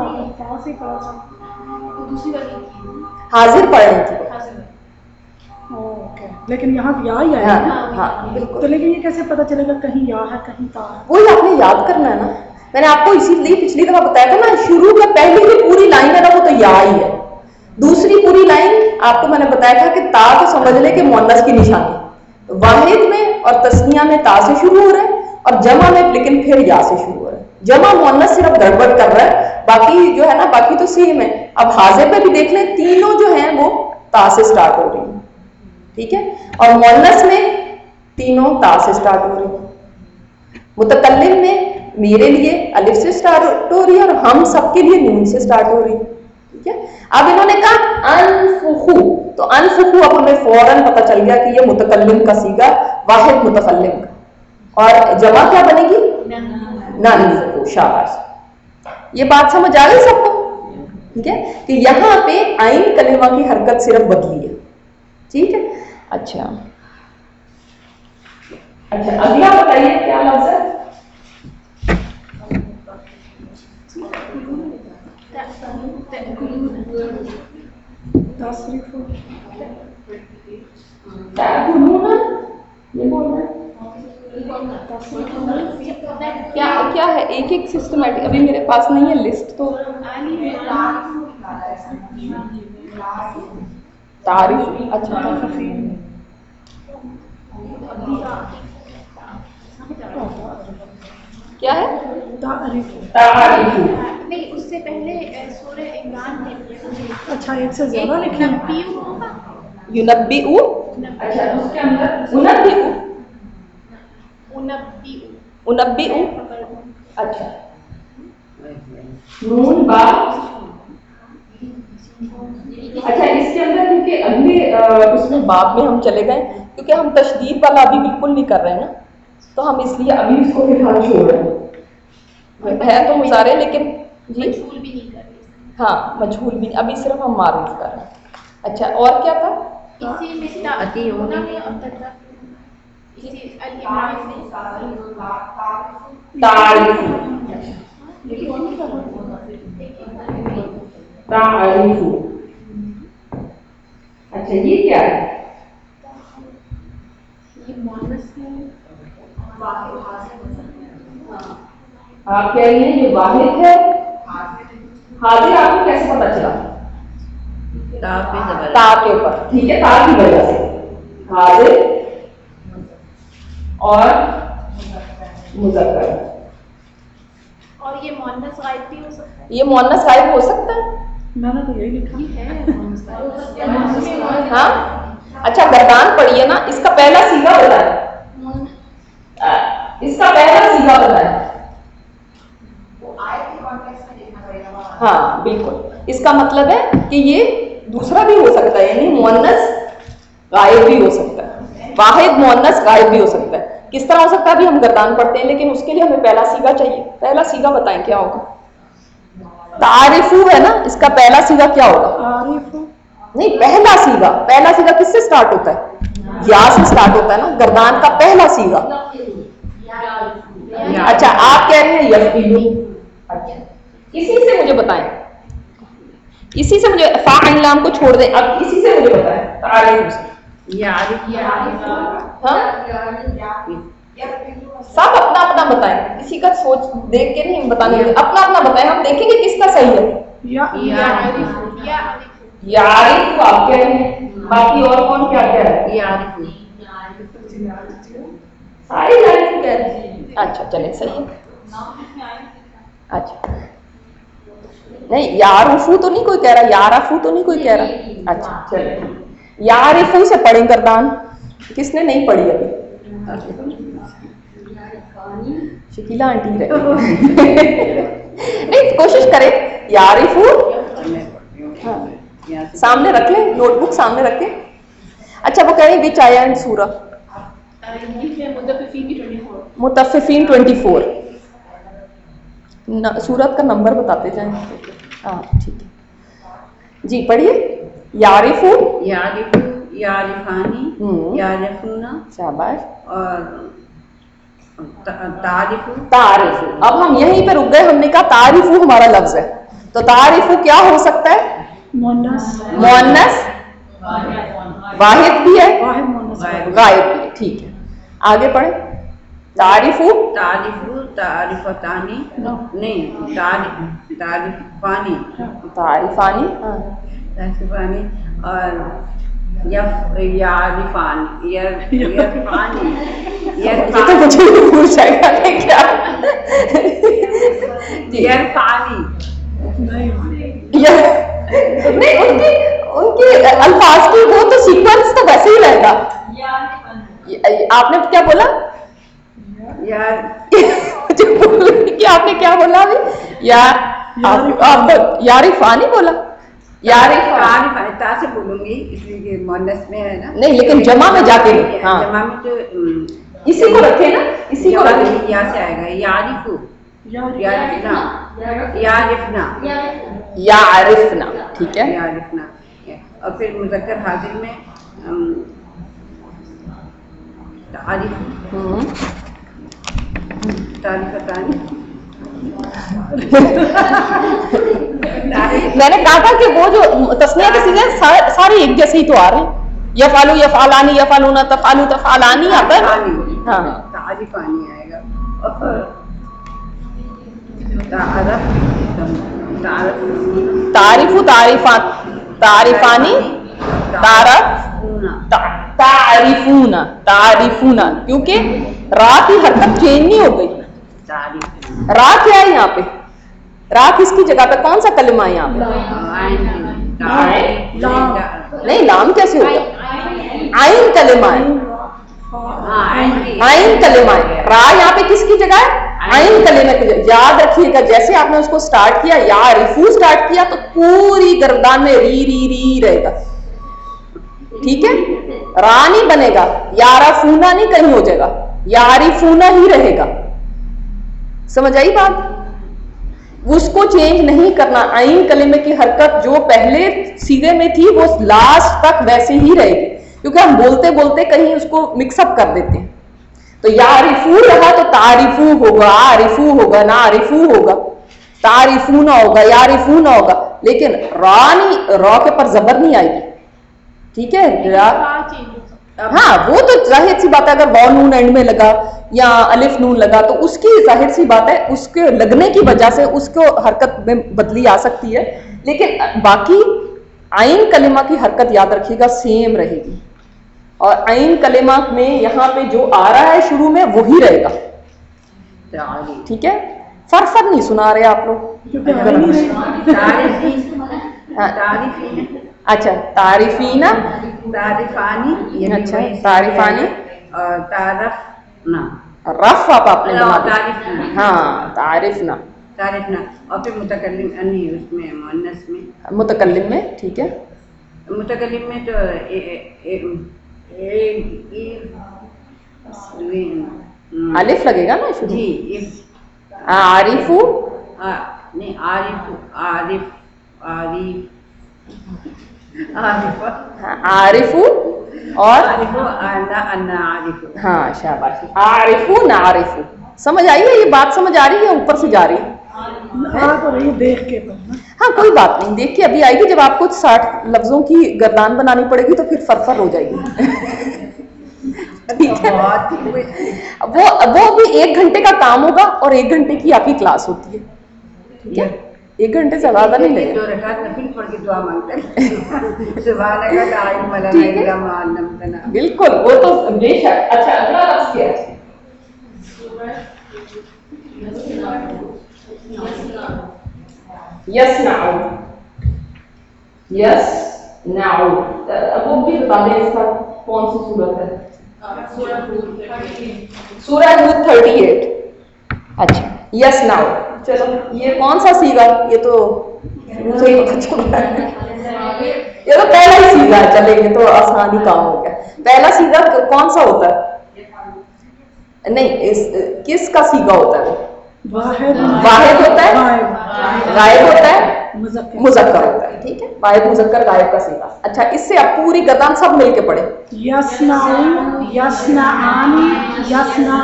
दूसरी वाली हाजिर पढ़ रही थी वो। ओके, लेकिन यहाँ या ही आया हाँ है ना? हाँ बिल्कुल। तो लेकिन ये कैसे पता चलेगा कहीं या है कहीं ता है? वही आपने याद करना है ना, मैंने आपको इसीलिए पिछली दफा बताया था ना, शुरू में पहली जो पूरी लाइन है ना वो तो या ही है। दूसरी पूरी लाइन आपको मैंने बताया था कि ता तो समझ ले कि मुअन्नस की निशानी, वाहिद में और तस्निया में ता से शुरू हो रहा है और जमा में लेकिन फिर या से शुरू हो रहा है। जमा मुअन्नस सिर्फ गड़बड़ कर रहा है, बाकी जो है ना बाकी तो सेम है। अब हाजिर पे भी देख लें, तीनों जो हैं वो ता से स्टार्ट हो रही है, ठीक है। और मुअन्नस में तीनों ता से स्टार्ट हो रही है। मुतकल्लिम में मेरे लिए अलिफ से स्टार्ट हो रही है और हम सबके लिए नून से स्टार्ट हो रही है, ठीक है। अब इन्होंने कहा अनफुखु, तो अनफुखु अब हमें फौरन पता चल गया कि ये मुतकल्लिम का सीगा, वाहिद मुतकल्लिम का। और जमा क्या बनेगी? ननफुखु। शाबाश, ये बात समझ आ गई सबको, ठीक है। कि यहाँ पे आइन कलिमा की हरकत सिर्फ बदली है, ठीक है। अच्छा अच्छा अगला बताइए क्या लफ्ज है? ये बोल रहे हैं क्या क्या है? एक एक सिस्टमैटिक अभी मेरे पास नहीं है लिस्ट, तो तारीफ। अच्छा क्या है? तारीफ। नहीं, उससे पहले सूरह इमरान में अच्छा एक से ज्यादा लिखे हैं। युनब्बिउ। अच्छा उसके अंदर उनब्बिउ उनब्बिउ उनब्बिउ। अच्छा नून बा। अच्छा इसके अंदर क्योंकि अगले उसमें बाप में हम चले गए, क्योंकि हम तशदीद वाला अभी बिल्कुल नहीं कर रहे हैं ना, तो हम इसलिए अभी इसको फिलहाल छोड़ रहे हैं। है तो मुजारे लेकिन जी मजहूल भी नहीं कर रही। हाँ मजहूल भी, अभी सिर्फ हम मारूफ कर रहे हैं। अच्छा और क्या था? इसी में ताअतीउना में और तदब्बुर इसी अल इमरान में तारीफ। तारीफ। अच्छा ये क्या है? ये मोनस है आप कह रही हैं ये वाहिद है। हाजिर आपको कैसे पता चला? ता के ऊपर, ठीक है, ता की वजह से हाजिर और मुज़क्कर। और ये मोनस गायब भी हो सकता है। ये मोनस गायब हो सकता है। मैंने तो यही लिखा है हाँ अच्छा, गर्दान पढ़िए ना, इसका पहला सीगा बताए, इसका पहला सीगा बताए। हाँ बिल्कुल, इसका मतलब है कि ये दूसरा भी हो सकता है, यानी मुअन्नस गायब भी हो सकता है, वाहिद मुअन्नस गायब भी हो सकता है। किस तरह हो सकता है? अभी हम गर्दान पढ़ते हैं, लेकिन उसके लिए हमें पहला सीगा चाहिए। पहला सीगा बताएं क्या होगा? तारिफू है ना, इसका पहला सीगा क्या होगा? नहीं, पहला सीगा, पहला सीगा किससे स्टार्ट होता है? या से स्टार्ट होता है ना, गर्दान का पहला सीगा। अच्छा, आप कह रहे हैं यफ़ीलू। अच्छा, इसी से मुझे बताएं, इसी से मुझे फ़ाइल नाम को छोड़ दें, अब इसी से मुझे बताएं तारीफ से। हाँ? सब अपना अपना बताएं, किसी का सोच देख के नहीं बताने, अपना अपना बताएं, हम देखेंगे किसका सही है। यारिफ आप कह रहे हैं, बाकी और कौन क्या कह रहा है? सारे यारिफ कह रहे हैं। अच्छा चले, सही है। अच्छा नहीं, यारूफू तो नहीं कोई कह रहा, याराफू तो नहीं कोई कह रहा। अच्छा चलिए, यारिफू से पढ़ें गर्दान, किसने नहीं पढ़ी अभी? शकीला आंटी रहे नहीं, कोशिश करें। यारिफू हाँ, सामने रख लें, नोटबुक सामने रखें। अच्छा, वो कह रहे विच आया इन सूरा? मुतफ़िफ़ीन ट्वेंटी फोर। सूरत का नंबर बताते जाएं। हाँ ठीक है जी, पढ़िए। यारिफू, यारिफू, यारिफानी, यारिफूना, शाबाश, और तारिफू, तारिफू। अब हम यहीं पे रुक गए, हमने कहा तारिफू हमारा लफ्ज है, तो तारिफू क्या हो सकता है? मुअन्नस, मुअन्नस वाहिद भी है, गायब भी है। ठीक है, आगे पढ़े। तारिफू, तारिफू, तारिफतानी, नहीं, तारिफ, तारिफानी, तारिफानी, हाँ, तारिफानी, और यफ, यारिफानी, यर, यरफानी, ये तो मुझे भी भूल जाएगा क्या? यरफानी, नहीं, उनके उनके अल्फाज की वो तो सीक्वेंस तो वैसे ही रहेगा। आपने क्या बोला? यार कि आपने क्या बोला अभी? यार आप, आप यारिफानी बोला, यारिफानी ता से बोलूंगी इसलिए कि मुअन्नस में है ना। नहीं, लेकिन जमा में जाके हाँ, जमा में तो इसी को रखे ना, इसी को रखे, या से आएगा। यारिफू, यारिफना, यारिफना, यारिफना, ठीक है, यारिफना। और फिर मुज़क्कर हाजिर में तारिफ, तारिफतानी। मैंने कहा था कि वो जो तस्निया के सीधे सारे एक जैसे ही तो आ रहे हैं। यफालू, यफालानी, यफालूना, तफालू, तफालानी आता है। हाँ, तारिफानी आएगा। तारिफू, तारिफा, तारिफानी, तारफ, तारिफूना, तारिफूना, क्योंकि रा की हरकत चेंज नहीं हो गई। रा क्या है यहाँ पे? रा किसकी जगह पे? कौन सा कलमा है यहाँ पे? नहीं, लाम कैसे होगा? आइन कलमा है, आइन कलमा है। रा यहाँ पे किसकी जगह है? आइन कलमा की जगह। याद रखिएगा, जैसे आपने उसको स्टार्ट किया, या रिफू स्टार्ट किया, तो पूरी गर्दान में री री री रहेगा। ठीक है, रा नहीं बनेगा, याराफूना नहीं कहीं हो जाएगा, यारिफूना ही रहेगा। समझ आई बात? उसको चेंज नहीं करना। आइन कलिमे की हरकत जो पहले सीधे में थी वो लास्ट तक वैसे ही रहेगी, क्योंकि हम बोलते बोलते कहीं उसको मिक्सअप कर देते हैं। तो यारिफू रहा तो तारिफू होगा, आरिफू होगा, ना आरिफू होगा, तारिफू ना होगा, यारिफू ना होगा। लेकिन रा नहीं, रा के पर जबर नहीं आएगी। ठीक है, रा हाँ वो तो जाहिर सी बात है, अगर वाव नून एंड में लगा या अलिफ नून लगा तो उसकी जाहिर सी बात है उसके लगने की वजह से उसको हरकत में बदली आ सकती है, लेकिन बाकी आइन कलिमा की हरकत याद रखिएगा सेम रहेगी, और आइन कलिमा में यहाँ पे जो आ रहा है शुरू में वही रहेगा, ठीक है। फर फर नहीं सुना रहे आप लोग, अच्छा तारीफीना, तारिफानी, अच्छा तारीफानी, और तारफ ना, रफ आप आपने बना दिया। तारिफ हाँ तारिफ ना, तारिफ ना, और फिर मुतकल्लिम नहीं उसमें मुअन्नस में, मुतकल्लिम में, ठीक है। मुतकल्लिम में तो ए, ए, ए, ए, ए, अलिफ लगेगा ना शुरू, जी इफ आरिफू, आ, नहीं आरिफ आरिफ आरिफ आरिफ हाँ, आरिफू और आरिफो अन्ना अन्ना आरिफो, हाँ शाबाश, आरिफू ना आरिफू, समझ आई है ये बात, समझ आ रही है, ऊपर से जा रही है, आ तो रही है देख के पढ़ना। हाँ कोई बात नहीं, देख के अभी आएगी, जब आपको साठ लफ्जों की गर्दान बनानी पड़ेगी तो फिर फरफर हो जाएगी ठीक है। बहुत ही कुछ वो वो भी एक घंटे का काम होगा और एक घंटे की आपकी क्लास होती है, ठीक है, एक घंटे से ज्यादा नहीं लगेगा। दो रकात नफिल पढ़ के दुआ मांगते हैं सुभान का दाइम मलना ठीक है। इल्ला मा अल्लमतना, बिल्कुल वो तो बेशक। अच्छा अगला लफ्ज़ क्या है? यस्नाउ, यस्नाउ, अब वो भी बता दें इसका कौन सी सूरत है? सूरह हूद थर्टी एट। अच्छा यस्नाउ, चलो ये कौन सा सीगा? ये तो शुरू से ही पता चल रहा है, ये तो पहला ही सीगा है, चलेंगे तो आसान ही काम हो गया। पहला सीगा कौन सा होता है? नहीं इस किस का सीगा होता है? वाहिद वाहिद होता है, गायब होता है, मुज़क्कर मुज़क्कर होता है, ठीक है, वाहिद मुज़क्कर गायब का सीगा। अच्छा इससे अब पूरी गर्दान सब मिलके पढ़े। यस्नाउ यस्नाआनी यस्ना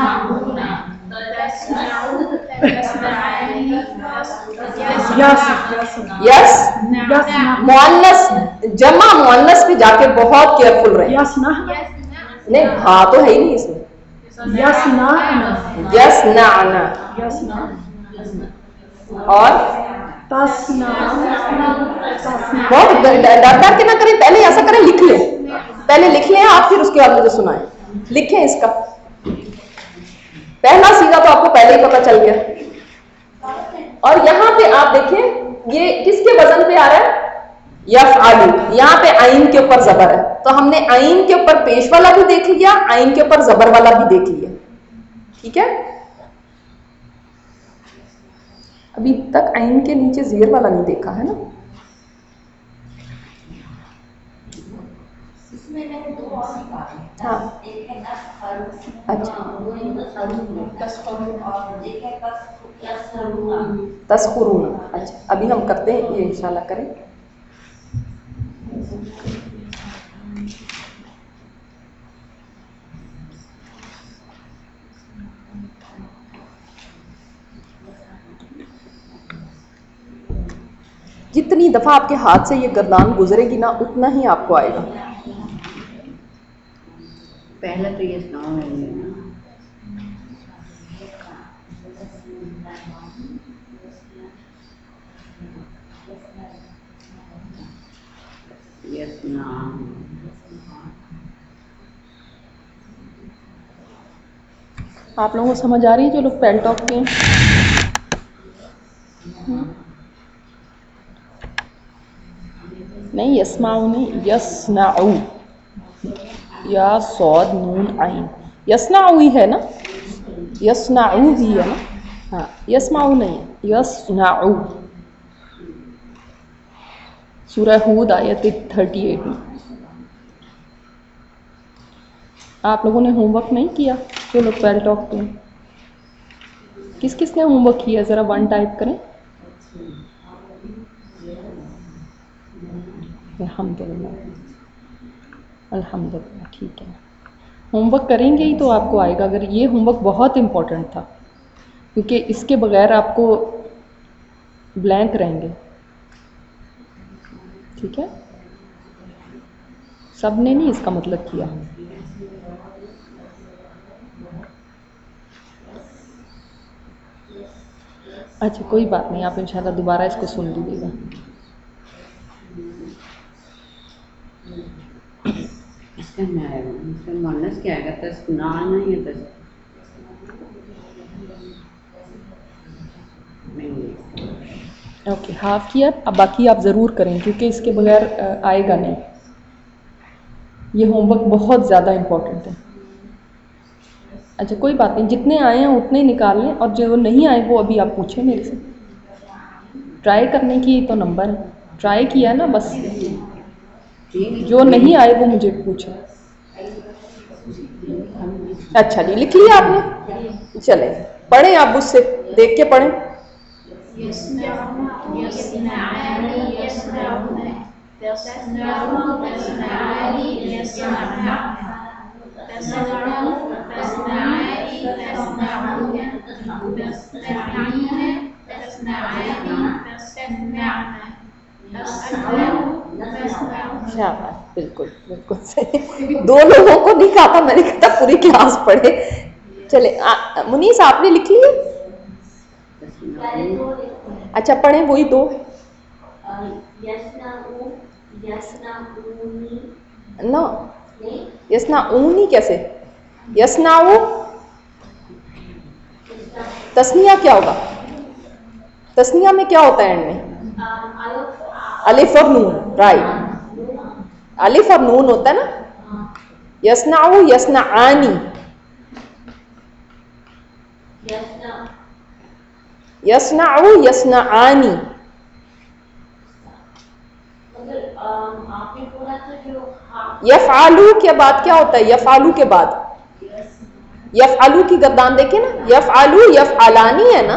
यस यस यस्ना मुअन्नस, जमा मुअन्नस पे जाके बहुत केयरफुल रहे। यस्ना नहीं हाँ तो है ही नहीं इसमें। यस्ना यस ना आना यस्ना और तस्ना तस्ना बहुत डर डर के ना करें, पहले ऐसा करें लिख लें, पहले लिख लें आप, फिर उसके बाद मुझे सुनाएं। लिखें इसका पहला सीगा तो आपको पहले ही पता चल गया। और यहाँ पे आप देखें ये किसके वजन पे आ रहा है? यफ़अलु, यहाँ पे आइन के ऊपर जबर है, तो हमने आइन के ऊपर पेश वाला भी देख लिया, आइन के ऊपर जबर वाला भी देख लिया, ठीक है। अभी तक आइन के नीचे जेर वाला नहीं देखा है ना? हाँ अच्छा तस्खुरून, अच्छा अभी हम करते हैं ये, इंशाल्लाह करें। जितनी दफ़ा आपके हाथ से ये गर्दान गुजरेगी ना उतना ही आपको आएगा। पहला तो ये सुनाओ है ना, यस्ना आप लोगों को समझ आ रही है जो लोग पेल टॉक के हैं? नहीं यस्माउ नहीं, यस्नाउ, या सौद नून आइन, यस्नाउ ही है ना, यस्नाउ ही है ना, हाँ यस्माउ नहीं है, यस्नाउ। सूरह हूद आयत थर्टी एट में। आप लोगों ने होमवर्क नहीं किया जो लोग पेल टॉक पे हैं? किस किस ने होमवर्क किया ज़रा वन टाइप करें। अल्हम्दुलिल्लाह अल्हम्दुलिल्लाह, ठीक है। होमवर्क करेंगे ही तो आपको आएगा। अगर ये होमवर्क बहुत इम्पोर्टेंट था क्योंकि इसके बगैर आपको ब्लैंक रहेंगे, ठीक है। سب نے نہیں اس کا مطلب کیا. اچھا کوئی بات نہیں, آپ انشاءاللہ دوبارہ اس کو سن لیجیے گا. اس کا مونس کیا ہے؟ تسنان یا تس اوکے ہاف کیا. اب باقی آپ ضرور کریں کیونکہ اس کے بغیر آئے گا نہیں. یہ ہوم ورک بہت زیادہ امپورٹنٹ ہے. اچھا کوئی بات نہیں, جتنے آئے ہیں اتنے ہی نکال لیں, اور جو نہیں آئے وہ ابھی آپ پوچھیں میرے سے. ٹرائی کرنے کی تو نمبر ہے, ٹرائی کیا نا بس. جو نہیں آئے وہ مجھے پوچھیں. اچھا جی لکھ لیا آپ نے؟ چلیں پڑھیں آپ مجھ سے دیکھ کے پڑھیں. بالکل بالکل صحیح. دو لوگوں کو نہیں کہا تھا میں نے, کہا پوری کلاس پڑھے. چلے منیس آپ نے لکھ لیے؟ اچھا پڑھیں وہی دو. نو یسنا اونی کیسے؟ یسناؤ تسنیہ کیا ہوگا؟ تسنیہ میں کیا ہوتا ہے اینڈ میں؟ الف اور نون. رائٹ, الف اور نون ہوتا ہے نا. یسناؤ یسنعانی, یسنعو یسنعانی. یفعلو کے بعد کیا ہوتا ہے؟ یفعلو کے بعد یفعلو کی گردان دیکھیں نا, یفعلو یفعلانی ہے نا.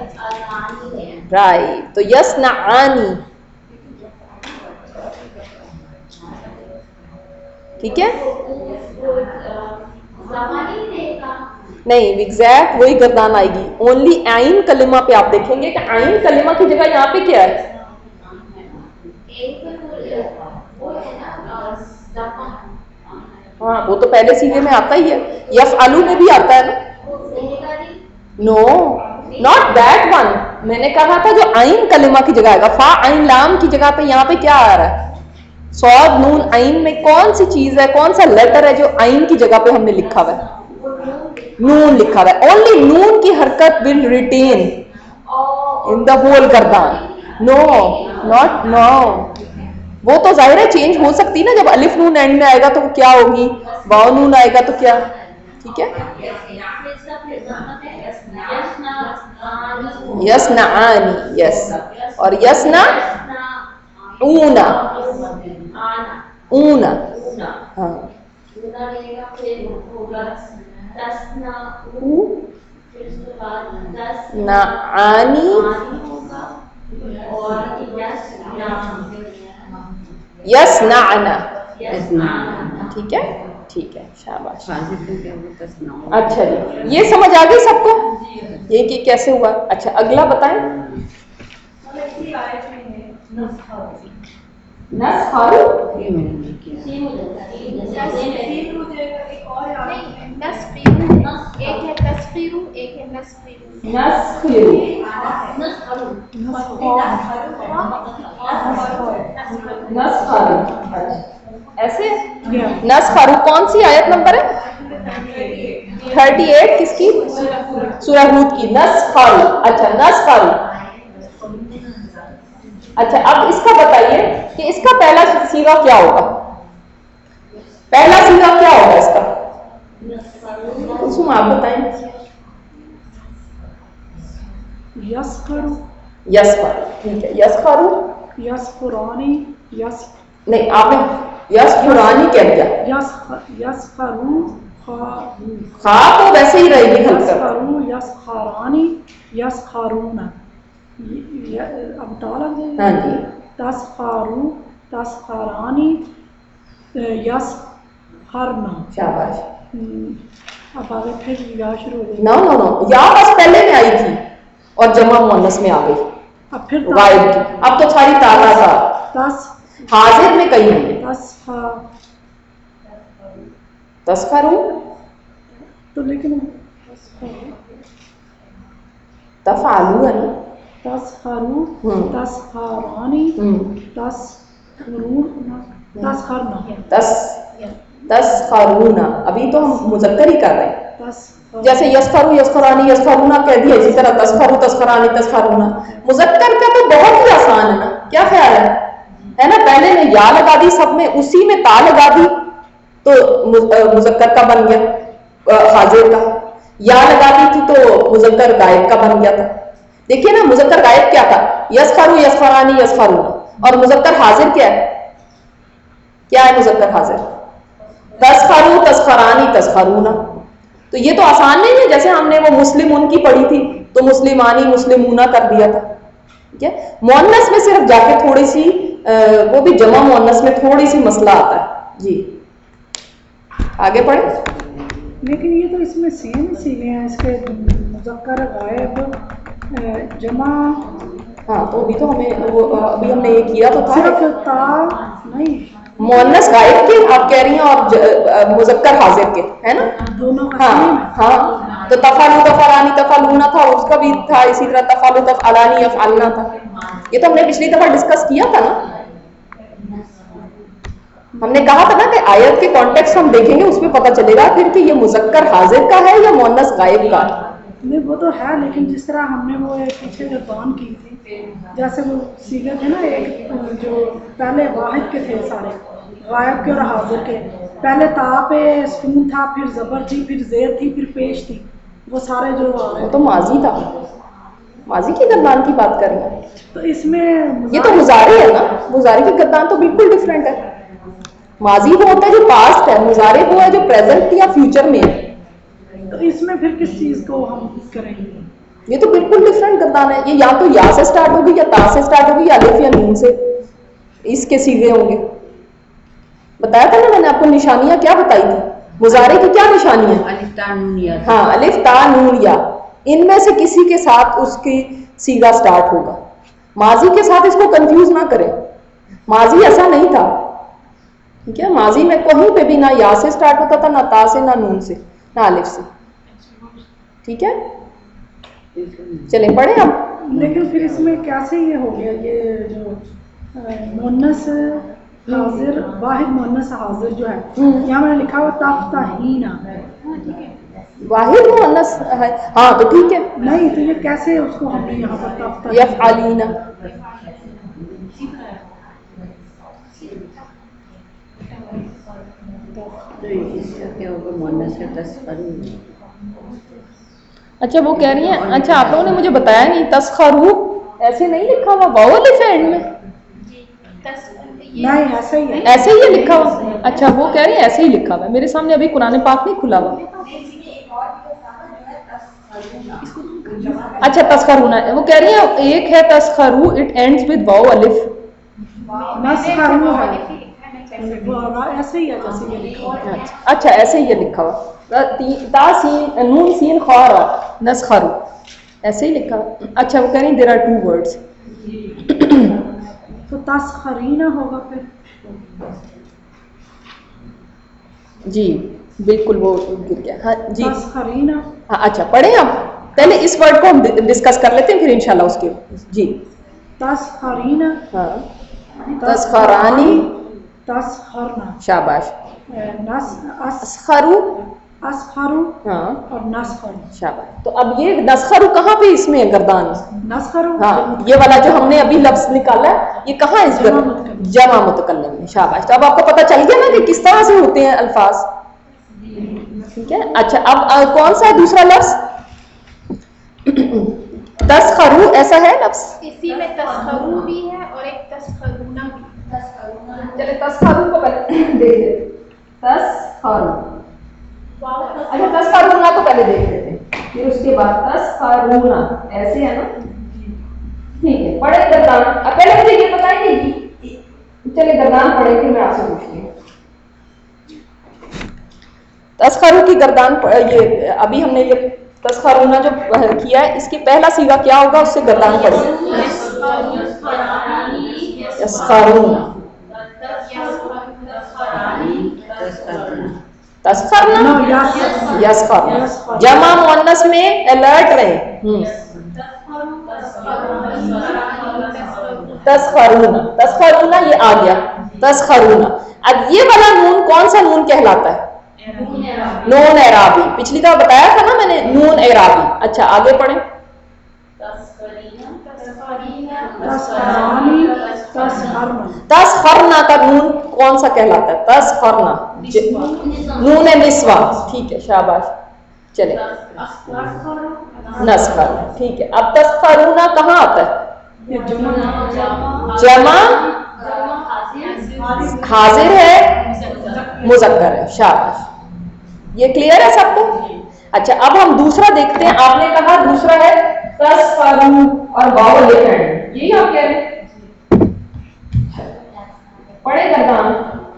رائٹ, تو یسنعانی. ٹھیک ہے نہیں ایگزیکٹ وہی گردان آئے گی. اونلی عین کلمہ پہ آپ دیکھیں گے کہ عین کلمہ کی جگہ یہاں پہ کیا ہے؟ ہاں وہ تو پہلے سیگے میں آتا ہی ہے. یفعلو میں بھی آتا ہے نا. No not that one. میں نے کہا تھا جو عین کلمہ کی جگہ آئے گا. فا عین لام کی جگہ پہ یہاں پہ کیا آ رہا ہے؟ صاد نون عین میں کون سی چیز ہے, کون سا لیٹر ہے جو عین کی جگہ پہ ہم نے لکھا ہوا ہے؟ نون لکھا ہوا ہے. اونلی نون کی حرکت ول ریٹین ان دا ہول گردان. No not no. وہ تو ظاہر ہے چینج ہو سکتی نا, جب الف نون اینڈ میں آئے گا تو وہ کیا ہوگی؟ واو نون آئے گا تو کیا. ٹھیک ہے یسنعانی. یس اور یسنا اونا اونا. ہاں نعانی یسنعنا. ٹھیک ہے ٹھیک ہے شاباش. اچھا جی یہ سمجھ آ گئی سب کو یہ کہ کیسے ہوا. اچھا اگلا بتائیں. نسخرو ایسے. نسخرو کون سی آیت نمبر ہے؟ Thirty eight. کس کی؟ سورہ ہود کی. نسخرو. اچھا نسخرو. اچھا اب اس کا بتائیے کہ اس کا پہلا سیغہ کیا ہوگا؟ پہلا سیغہ کیا ہوگا اس کا؟ کچھ آپ بتائیں. یسخرو. یسخرو. ٹھیک ہے یسخرو. یسخرانی. یس نہیں آپ نے یسخرانی کہہ دیا. یسخرو خا تو ویسے ہی رہے گی ہلکا. یسخرو یسخرانی یسخرون. اب ڈالا ہاں جی. تسخرو تسخرانی یسخرنا. شاباش. اب آگے پھر یا شروع ہو گئی. نو نو نو یا بس پہلے میں آئی تھی اور جمع مؤنث میں آ گئی. اب پھر غائب کی. اب تو ساری تعداد تھا تس حاضر میں کہیں نہیں. تسخ तस्खरू तो लेकिन तफआलू है ना। तस्खरू हम्म। तस्खरानी हम्म। तस्खरून तस्खरना तस तस्खरूना, अभी तो हम मुज़क्कर ही कर रहे हैं। तस्खर जैसे यस्खरू यस्खरानी यस्खरूना कह दिया, इसी तरह तस्खरू तस्खरानी तस्खरूना। मुज़क्कर का तो बहुत ही आसान है ना, क्या ख्याल है है ना। पहले ने या लगा दी सब में, उसी में ता लगा दी तो मुज़क्कर का बन गया हाजिर का, या लगा दी थी तो मुज़क्कर गायब का बन गया था। देखिए ना, मुज़क्कर गायब क्या था, यस्खरू यस्खरानी यस्खरूना, और मुज़क्कर हाजिर क्या है, क्या है मुज़क्कर हाजिर, तस्खरू तस्खरानी तस्खरूना। तो ये तो आसान नहीं है, जैसे हमने वो मुस्लिम उनकी पढ़ी थी तो मुस्लिमानी मुस्लिमूना कर दिया था। ठीक है, मुअन्नस में सिर्फ जाके थोड़ी सी आ, वो भी जमा मुअन्नस में थोड़ी सी मसला आता है जी। आगे पढ़े। लेकिन ये तो इसमें सेम सीखे हैं, इसके मुज़क्कर गायब जमा। हाँ, तो अभी तो हमें वो अभी हमने ये किया तो था सिर्फ ता नहीं, मुअन्नस गायब के आप कह रही हैं और मुज़क्कर हाजिर के, है ना। दोनों का हाँ सेम है। हाँ, तो तफालू तफालानी तफालूना था, उसका भी था इसी तरह तफालू तफालानी यफअलना था। ये तो हमने पिछली दफा डिस्कस किया था ना। हमने कहा था ना कि आयत के कॉन्टेक्स्ट हम देखेंगे, उसमें पता चलेगा फिर कि ये मुज़क्कर हाजिर का है या मुअन्नस गायब का। नहीं वो तो है, लेकिन जिस तरह हमने वो एक पीछे जो बान की थी, जैसे वो सीखे थे ना, एक जो पहले वाहिद के थे सारे, गायब के और हाजिर के, पहले ता पे सुकून था, फिर ज़बर थी, फिर ज़ेर थी, फिर पेश थी, वो सारे जो आ रहे वो तो माजी था, माजी की गर्दान की बात कर रही हैं। तो इसमें ये तो मुजारी है ना, मुजारी की गर्दान तो बिल्कुल डिफरेंट है। माजी वो होता है जो पास्ट है, मुजारे वो है जो प्रेजेंट या फ्यूचर में है। तो इसमें फिर किस चीज़ को हम करेंगे? ये तो बिल्कुल डिफरेंट गर्दान है। ये या तो या से स्टार्ट होगी या ता से स्टार्ट होगी या अलिफ या नून से, इसके सीगे होंगे। बताया था ना मैंने आपको, निशानियां क्या बताई थी, मुजारे की क्या निशानी है, अलिफ ता नून या। हाँ, अलिफ ता नून या, इनमें से किसी के साथ उसकी सीगा स्टार्ट होगा। माजी के साथ इसको कंफ्यूज ना करें, माजी ऐसा नहीं था। ठीक है, माजी में कहीं पे भी ना या से स्टार्ट होता था, ना ता से, ना नून से, ना अलिफ से। ठीक है, चलें पढ़े अब। लेकिन फिर इसमें कैसे ये हो गया, ये जो मुन्नस हाजिर, वाहिद मुन्नस हाजिर जो है, यहाँ मैंने लिखा हुआ तफ्ताहीना, वाहिद मुअन्नस है, हाँ तो ठीक है। नहीं तो ये कैसे उसको हमने यहाँ पर तफ्ताहीना, यफ़अलीना, तो इसका क्या होगा, मुअन्नस है तस्खरू। अच्छा वो कह रही हैं, अच्छा आप लोगों ने मुझे बताया नहीं, तस्खरू ऐसे नहीं लिखा हुआ, वाओ अलिफ है एंड में, नहीं ऐसा ही है, ऐसे ही है लिखा हुआ। अच्छा वो कह रही हैं ऐसे ही लिखा हुआ है, मेरे सामने अभी कुरान पाक नहीं खुला हुआ। अच्छा तस्खरूना, वो कह रही है एक है तस्खरू, इट एंड्स विद वाओ अलिफ। नस्खरू है, वो ऐसे ही है जैसे ये लिखा हुआ है। अच्छा अच्छा ऐसे ही है लिखा हुआ, ता सीन नून सीन खारा नस्खरू, ऐसे ही लिखा हुआ। अच्छा वो कह रही देयर आर टू वर्ड्स, तो तस्खरीना होगा फिर जी बिल्कुल वो गिर गया। हाँ जी, तस्खरीना। हाँ अच्छा पढ़े हम, पहले इस वर्ड को हम डिस्कस कर लेते हैं, फिर इंशाल्लाह उसके जी। तस्खरीना, हाँ, तस्खरानी, तस्खरना, शाबाश, नस अस अस्खरू, अस्खरू हाँ और नस्खरू। शाबाश। तो अब ये नस्खरू कहाँ पे इसमें है गर्दान, नस्खरू हाँ ये वाला जो हमने अभी लफ्ज निकाला है, ये कहाँ है इस जमा गर्दान, मुतकल्लिम। जमा मुतकल्लिम में। शाबाश, तो अब आपको पता चल गया ना कि किस तरह से होते हैं अल्फाज। ठीक है, अच्छा अब आ, कौन सा है दूसरा लफ्ज, तस्खरू ऐसा है लफ्ज, इसी में तस्खरू भी है और एक तस्खरूना भी। चले तस्खरू को पहले देख लेते, तस्खरू, अच्छा तस्खरूना को पहले देख लेते हैं, फिर उसके बाद तस्खरूना ऐसे है ना। ठीक है, पढ़े गर्दान। अब पहले मुझे ये बताएंगे कि चले गर्दान पढ़े, फिर मैं आपसे पूछती हूँ तस्खरू की गर्दान। ये अभी हमने ये तस्खरूना जो किया है, इसकी पहला सीगा क्या होगा, उससे गर्दान पढ़े। तस्खरूना, तस्खरना, यस्खरना। जमा मुअन्नस में अलर्ट रहे। तस्खरूना, तस्खरूना ये आ गया, तस्खरूना। अब ये वाला नून कौन सा नून कहलाता है? नून एराबी। पिछली दफा बताया था ना मैंने, नून एराबी। अच्छा आगे पढ़े। तस्खरना का नून कौन सा कहलाता है? तस्खरना, नून निस्वा। ठीक है, शाबाश। चले, नस्खर, ठीक है। अब तस्खरूना कहाँ आता है? जमा हाजिर है, मुज़क्कर है। शाबाश, ये क्लियर है सबको? अच्छा, अब हम दूसरा देखते हैं। आपने कहा दूसरा है तस्खरू और वाव लेकर, यही आप कह रहे हैं? पढ़े गर्दान,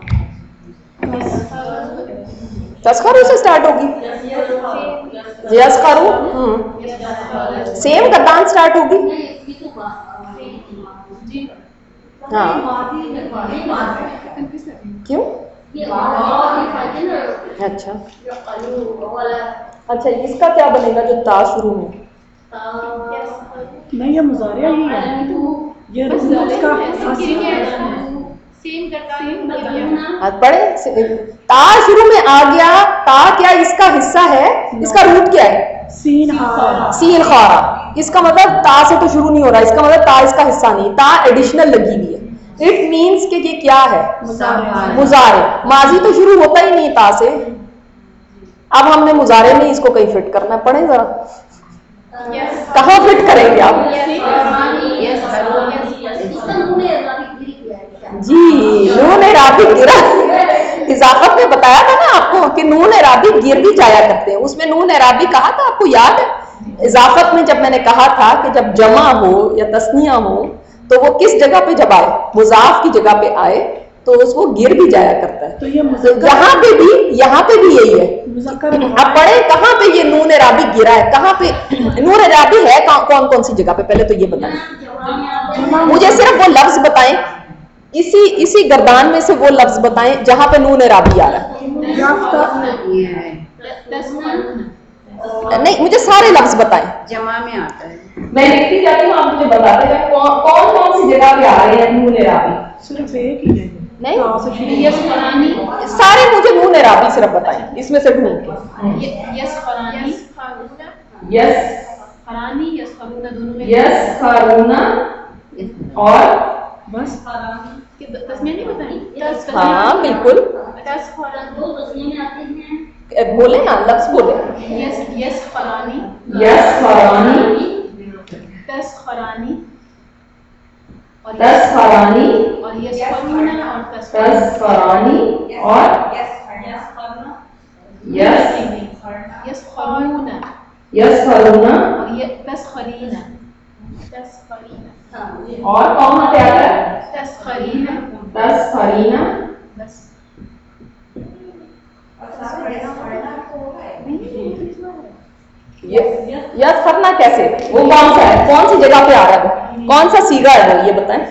तस्खरू से स्टार्ट होगी। यस्खरू, हम्म, सेम गर्दान स्टार्ट होगी। हाँ, क्यों? अच्छा अच्छा, इसका क्या बनेगा जो ता शुरू में? नहीं, ये मुजारिया ही है, ये उसका पढ़े। ता शुरू में आ गया, ता क्या इसका हिस्सा है? इसका रूट क्या है? सीन खारा। सीन खारा। इसका मतलब ता से तो शुरू नहीं हो रहा, इसका मतलब ता इसका हिस्सा नहीं, ता एडिशनल लगी हुई है। इट मीन्स कि ये क्या है? मुजारे। माजी तो शुरू होता ही नहीं ता से। अब हमने मुजारे में इसको कहीं फिट करना है। पढ़े जरा, कहाँ फिट करेंगे आप? जी, नून एराबी गिरा। इजाफत में बताया था ना आपको कि नून एराबी गिर भी जाया करते हैं। उसमें नून एराबी कहा था, आपको याद है? इजाफत में जब मैंने कहा था कि जब जमा हो या तस्निया हो तो वो किस जगह पे जब आए, मुजाफ की जगह पे आए तो उसको गिर भी जाया करता है। तो ये यहाँ पे भी, यहाँ पे भी यही है। अब पढ़े कहाँ पे ये नून एराबी गिरा है? कहाँ पे नून एराबी है? कौन कौन सी जगह पे? पहले तो ये बताएं मुझे, सिर्फ वो लफ्ज बताएं, इसी इसी गर्दान में से वो लफ्ज बताएं जहां पे नून एराबी आ रहा है। नहीं, मुझे सारे लफ्ज बताएं। जमा में आता है, मैं लिखती जाती हूँ, आप मुझे बताते हैं कौन कौन कौन सी जगह पे आ रहे हैं नून एराबी। सिर्फ एक ही है। नहीं, सारे मुझे नून एराबी सिर्फ बताएं, इसमें से ढूंढ के। यस खरानी, यस खरानी, यस खरूना, दोनों में यस खरूना और बस तस्मीर नहीं बताई। हाँ बिल्कुल, तस खरानी दो तस्मीर में आते हैं। बोले ना, लफ्ज बोले। यस यस खरानी, यस खरानी, तस खरानी और तस खरानी और यस खरूना और तस तस खरानी और यस यस खरूना यस खरूना और ये तस खरीना, तस खरीना और कौन सा आता है? तस खरीना, तस खरीना। बस यस करना कैसे? वो कौन सा है? कौन सी जगह पे आ रहा है? कौन सा सीगा है वो? ये बताएं।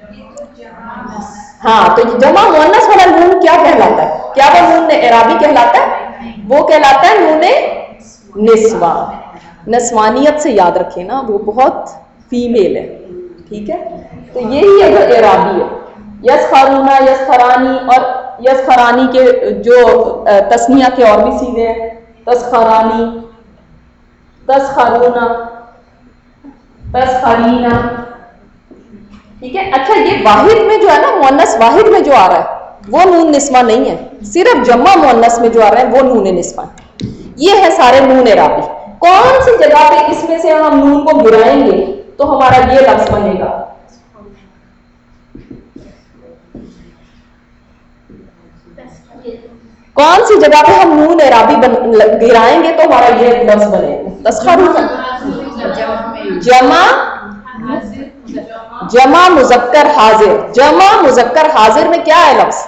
हाँ, तो जमा मुअन्नस वाला नून क्या कहलाता है? क्या वो नून एराबी कहलाता है? वो कहलाता है नूने निस्वा। नस्वानियत से याद रखें ना, वो बहुत फीमेल है, ठीक है? तो यही है जो एराबी है। यस खरूना, यस खरानी और यस खरानी के जो तस्निया के और भी सीधे हैं, तस खरानी, तस खरूना, तस खरीना, ठीक है? अच्छा, ये वाहिद में जो है ना, मुअन्नस वाहिद में जो आ रहा है वो नून निस्वा नहीं है, सिर्फ जमा मुअन्नस में जो आ रहा है वो नून निस्वा है। ये है सारे नून एराबी। कौन सी जगह पे इसमें से हम नून को गिराएंगे तो हमारा ये लफ्ज बनेगा? कौन सी जगह पे हम नून एराबी गिराएंगे तो हमारा ये लफ्ज बनेगा? तस्खरूना, जमा जमा मुजक्कर हाजिर। जमा मुजक्कर हाजिर में क्या है लफ्ज?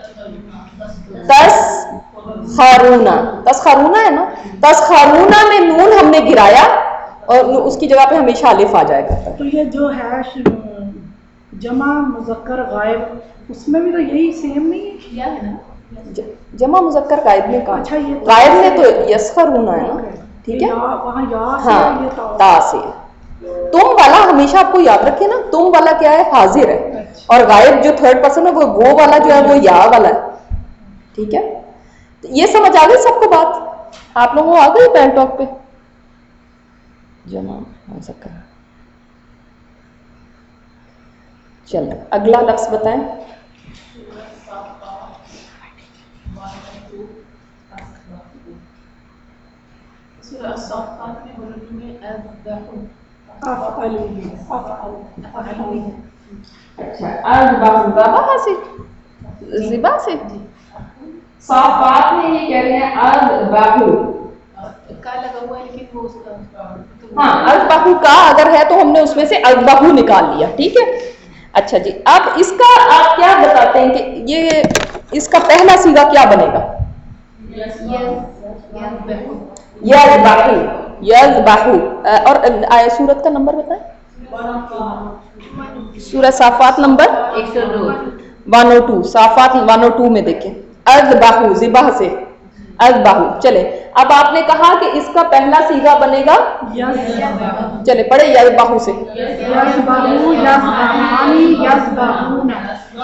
तस खरूना। तस खरूना है ना? तस खरूना में नून हमने गिराया और उसकी जगह पे हमेशा अलिफ आ जाएगा। तो ये जो है जमा मुजक्कर गायब, उसमें भी तो यही सेम नहीं है? क्या है ना? जमा मुज़क्कर गायब ने कहा, अच्छा, ये गायब ने तो यस्खरून है ना, ठीक है, या- वहाँ या से हाँ ये ता- ता से। तुम वाला हमेशा आपको याद रखे ना, तुम वाला क्या है, हाजिर है, और गायब जो थर्ड पर्सन है वो वो वाला जो है वो या वाला है, ठीक है। तो ये समझ आ गई सबको बात, आप लोगों को आ गई पेन टॉक पे जमा मुज़क्कर। चलो अगला लफ्ज बताएं। सूरह अस-सफ़्फ़ात में उर्दू में अज़बहु अफ़अलु, अफ़अलु, अफ़अलु। अच्छा अज़बहु से, ज़िबा से, साफ़ात में ये कह रहे हैं अज़बहु, का लगा हुआ है लेकिन वो उसका हाँ अज़बहु का अगर है तो हमने उसमें से अज़बहु निकाल लिया, ठीक है। अच्छा जी, अब इसका आप क्या बताते हैं कि ये इसका पहला सीगा क्या बनेगा? यज़बहु, यज़बहु। और आया सूरत का नंबर बताएं, सूरह साफ़ात नंबर एक सौ दो। वन ओ टू, साफ़ात वन ओ टू में देखें, अज़बहु ज़िबह से अज़बहु। चले अब आपने कहा कि इसका पहला सीगा बनेगा, यज़बहु, चले पढ़े यज़बहु से, यज़बहु, यज़बहानी, यज़बहूना,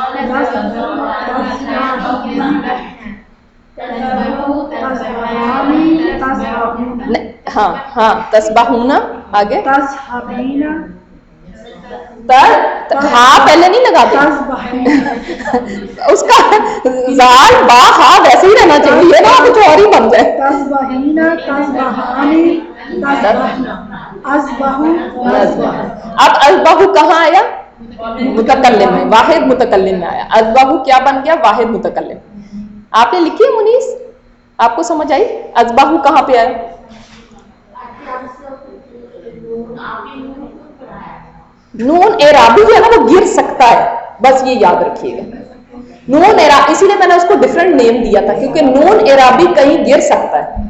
तज़बहानी, तज़बहूना, न- हाँ हाँ तस्बहूना, आगे तज़हबीना, तर त- हाँ पहले नहीं लगा दी तज़बहीना, उसका जाल बा हा वैसे ही रहना चाहिए ना, कुछ और ही बन जाए। तज़बहीना, तज़बहानी, तज़बहना, अज़बहु, नज़बहु। अब अज़बहु कहाँ आया? मुतकल्लिम में, वाहिद मुतकल्लिम में आया। अज़बहु क्या बन गया? वाहिद मुतकल्लिम। आपने लिखी है मुनीस, आपको समझ आई? अज़बहु कहाँ पे आया? नून एराबी जो है ना वो गिर सकता है, बस ये याद रखिएगा। नून एरा, इसीलिए मैंने उसको डिफरेंट नेम दिया था क्योंकि नून एराबी कहीं गिर सकता है।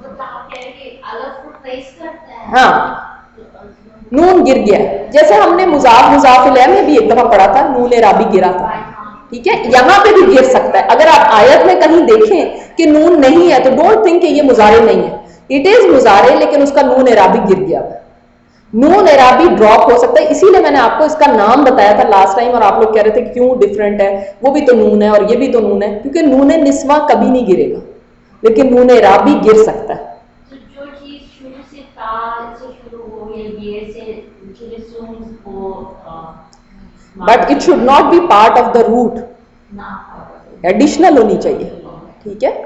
हाँ नून गिर गया, जैसे हमने मुजाफ मुजाफ इलैह में भी एक दफा पढ़ा था, नून एराबी गिरा था, ठीक है। यहाँ पे भी गिर सकता है। अगर आप आयत में कहीं देखें कि नून नहीं है तो डोंट थिंक कि ये मुजारे नहीं है, इट इज मुजारे, लेकिन उसका नून एराबी गिर गया, नून एराबी ड्रॉप हो सकता है। इसीलिए मैंने आपको इसका नाम बताया था लास्ट टाइम, और आप लोग कह रहे थे कि क्यों डिफरेंट है, वो भी तो नून है और ये भी तो नून है, क्योंकि नून निस्वा कभी नहीं गिरेगा, लेकिन नून एराबी गिर सकता है। तो जो चीज शुरू से ता से शुरू हो या ये से शुरू से उसको but it should not be part of the root, ना एडिशनल होनी चाहिए, ठीक है।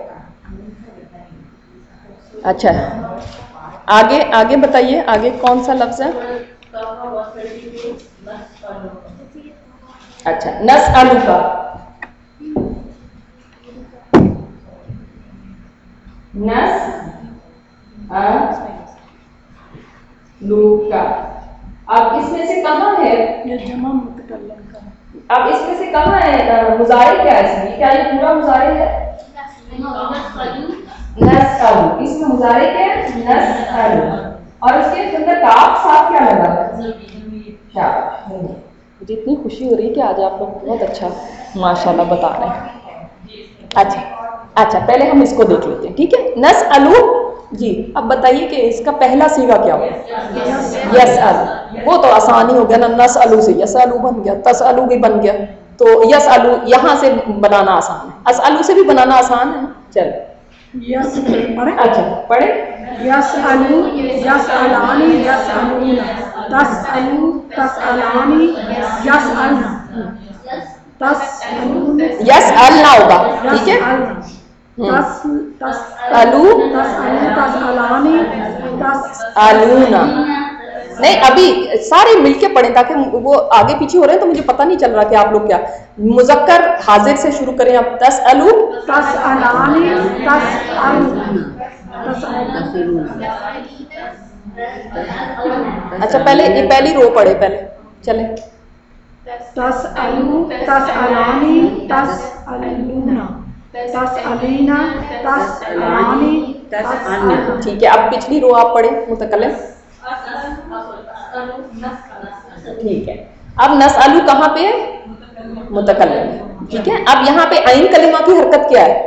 अच्छा आगे आगे बताइए, आगे कौन सा लफ्ज है? अच्छा नस्अलु का, नस्अलु का। अब इसमें से कहाँ है, ये जमा मुतकल्लिम का है। अब इसमें से कहाँ है मुजारे, क्या है इसमें, क्या ये पूरा मुजारे है? नस्अलु, इसमें मुजारे क्या है? नस्अलु, और इसके अंदर काफ साथ क्या लगा है? शाबाश, मुझे इतनी खुशी हो रही है कि आज आप लोग बहुत अच्छा माशाल्लाह बता रहे हैं। अच्छा अच्छा पहले हम इसको देख लेते हैं, ठीक है। नस्अलु जी, अब बताइए कि इसका पहला सीगा क्या होगा? यसअलु, वो तो आसान ही हो गया ना, नस्अलु से यसअलु बन गया, तसअलु भी बन गया, तो यसअलु यहाँ से बनाना आसान है, असअलु से भी बनाना आसान है। चलो यस पढ़े, अच्छा पढ़े, यसअलु, यसअलानी, यसअलूना, तसअलु, तसअलानी, यसअलना, तसअलूना, यसअलना होगा, ठीक है। यसअलना, तस अलू तसअलु, तसअलानी, तस आलूना, नहीं अभी सारे मिलके पढ़े ताकि वो आगे पीछे हो रहे हैं तो मुझे पता नहीं चल रहा कि आप लोग क्या, मुजक्कर हाजिर से शुरू करें आप, तसअलु, तसअलानी, तसअलूना, तसअलूना। अच्छा पहले ये पहली रो पढ़े पहले, चले तसअलु, तसअलानी, तसअलूना, तसअलीना, तसअलानी, तसअलूना। ठीक है। अब पिछली रो आप पढ़े मुतकल्लिम, ठीक है। अब नस्अलु कहाँ पे है? मुतकल्लिम। ٹھیک ہے. اب یہاں پہ عین کلمہ کی حرکت کیا ہے؟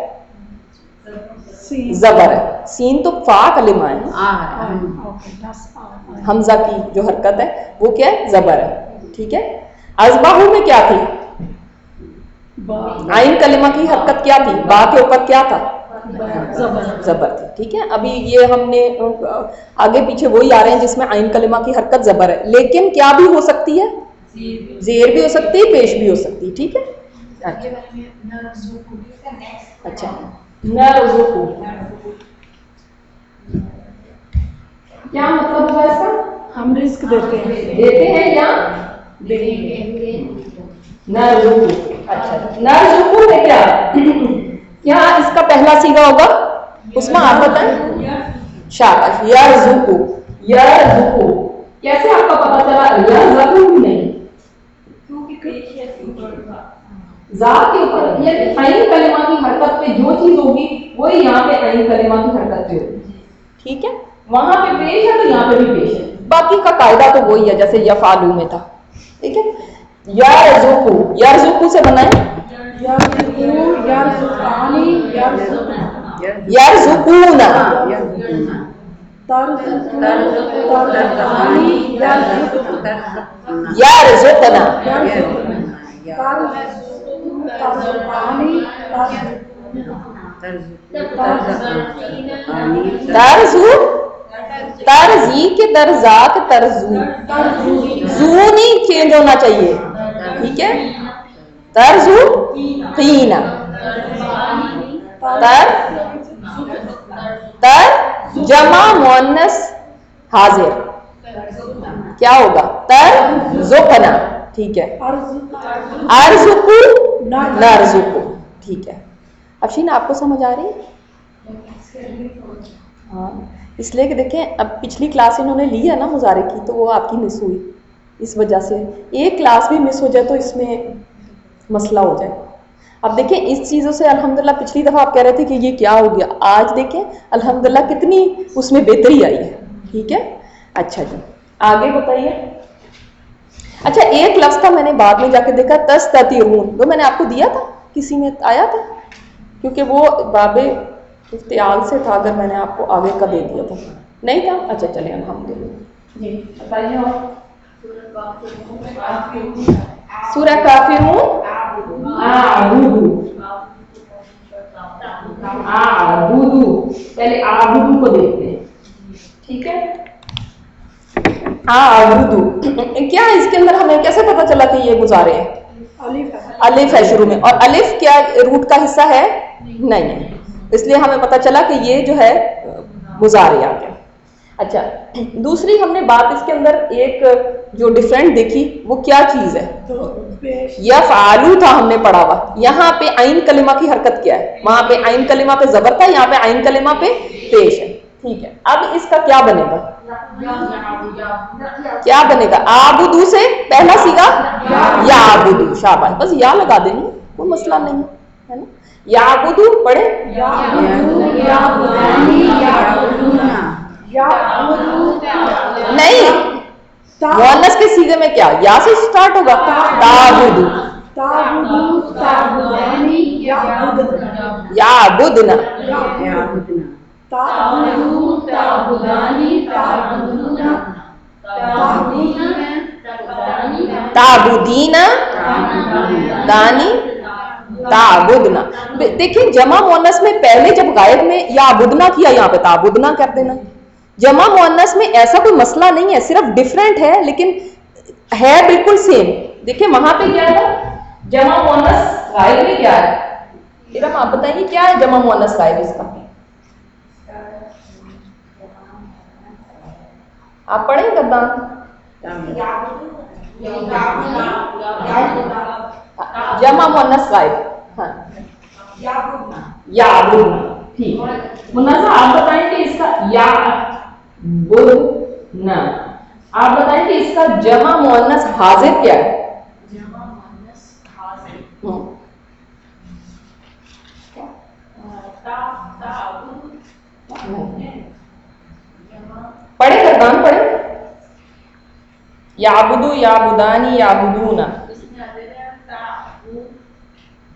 زبر ہے. سین تو فا کلمہ ہے نا, حمزہ کی جو حرکت ہے وہ کیا ہے؟ زبر ہے. ٹھیک ہے. ازباہو میں کیا تھی؟ عین کلمہ کی حرکت کیا تھی؟ با کے اوپر کیا تھا؟ زبر تھی. ٹھیک ہے. ابھی یہ ہم نے آگے پیچھے وہی آ رہے ہیں جس میں عین کلمہ کی حرکت زبر ہے, لیکن کیا بھی ہو سکتی ہے؟ زیر بھی ہو سکتی ہے, پیش بھی ہو سکتی ہے. ٹھیک ہے. اچھا, نرزقو کیا مطلب ہوا اس کا؟ ہم رزق دیتے ہیں. دیتے ہیں یا نرزقو. اچھا, نرزقو ہے کیا کیا اس کا پہلا سیغہ ہوگا؟ اس میں آفت ہے شاباش. یرزقو, یرزقو کیسے آپ کا پتا چلا؟ یرزقو بھی نہیں, زا کے اوپر یہ عین کلمہ کی حرکت پہ جو چیز ہوگی وہی یہاں پہ عین کلمہ کی حرکت پہ ہوگی. ٹھیک ہے. وہاں پہ پیش ہے تو یہاں پہ بھی پیش ہے. باقی کا قاعدہ تو وہی ہے جیسے یفعلو میں تھا. ٹھیک ہے. یرزقو, یرزقو سے بنائیں یرزقون, یرزقنا, ترزو, ترزی کے درزا کے ترزو, زو نہیں چینج ہونا چاہیے. ٹھیک ہے. ترزو قینا, تر تر جمع مؤنث حاضر کیا ہوگا؟ تر زقنا. ٹھیک ہے. ارزقو نرزقو. ٹھیک ہے. افشین آپ کو سمجھ آ رہی ہے؟ ہاں, اس لیے کہ دیکھیں اب پچھلی کلاس انہوں نے لی ہے نا مضارع کی, تو وہ آپ کی مس ہوئی اس وجہ سے. ایک کلاس بھی مس ہو جائے تو اس میں مسئلہ ہو جائے. اب دیکھیں اس چیزوں سے الحمدللہ پچھلی دفعہ آپ کہہ رہے تھے کہ یہ کیا ہو گیا, آج دیکھیں الحمدللہ کتنی اس میں بہتری آئی ہے. ٹھیک ہے. اچھا جی آگے بتائیے. اچھا ایک لفظ تھا میں نے بعد میں جا کے دیکھا, تستترون, وہ میں نے آپ کو دیا تھا, کسی میں آیا تھا کیونکہ وہ باب افتعال سے تھا, اگر میں نے آپ کو آگے کا دے دیا تھا. نہیں تھا؟ اچھا چلیں الحمدللہ. جی بتائیے. اور سورہ کافرون اعبدو, اعبدو پہلے اعبدو کو دیکھتے ہیں. ٹھیک ہے. اعبدو کیا ہے اس کے اندر ہمیں کیسے پتا چلا کہ یہ مضارع ہے؟ الف ہے شروع میں, اور الف کیا روٹ کا حصہ ہے؟ نہیں ہے, اس لیے ہمیں پتا چلا کہ یہ جو ہے مضارع آ گیا. اچھا دوسری ہم نے بات اس کے اندر ایک جو ڈفرینٹ دیکھی وہ کیا چیز ہے؟ یفعلو تھا ہم نے پڑھا ہوا. یہاں پہ عین کلمہ کی حرکت کیا ہے؟ وہاں پہ عین کلمہ پہ زبر تھا, یہاں پہ عین کلمہ پہ پیش ہے. ٹھیک ہے. اب اس کا کیا بنے گا؟ کیا بنے گا؟ آبدو سے پہلا سیگا یا آبدو. شاباش, بس یا لگا دینی, کوئی مسئلہ نہیں ہے نا. یا آبدو پڑھے, نہیں مؤنث کے سیغے میں کیا یا سے سٹارٹ ہوگا؟ تعبدو, یعبدنا, تعبدینا, دانی, تعبدنا. دیکھیں جمع مؤنث میں پہلے جب غائب میں یعبدنا کیا, یہاں پہ تعبدنا کر دینا. جمع مؤنث میں ایسا کوئی مسئلہ نہیں ہے, صرف ڈفرینٹ ہے لیکن ہے بالکل سیم. دیکھیں وہاں پہ کیا ہے جمع مؤنث غائب میں کیا ہے؟ ارم آپ بتائیے کیا ہے جمع مؤنث غائب اس کا؟ آپ پڑھیں گردان. جمع مؤنث غائب, ہاں یعبدنا. ٹھیک ہے. منازع آپ بتائیں کہ اس کا یا بدنا, آپ بتائیں کہ اس کا جمع مؤنث حاضر کیا ہے؟ جمع مؤنث حاضر پڑھے گردان پڑھے. یعبدو, یعبدانی, یعبدونا. اس میں حاضر ہے تعبد,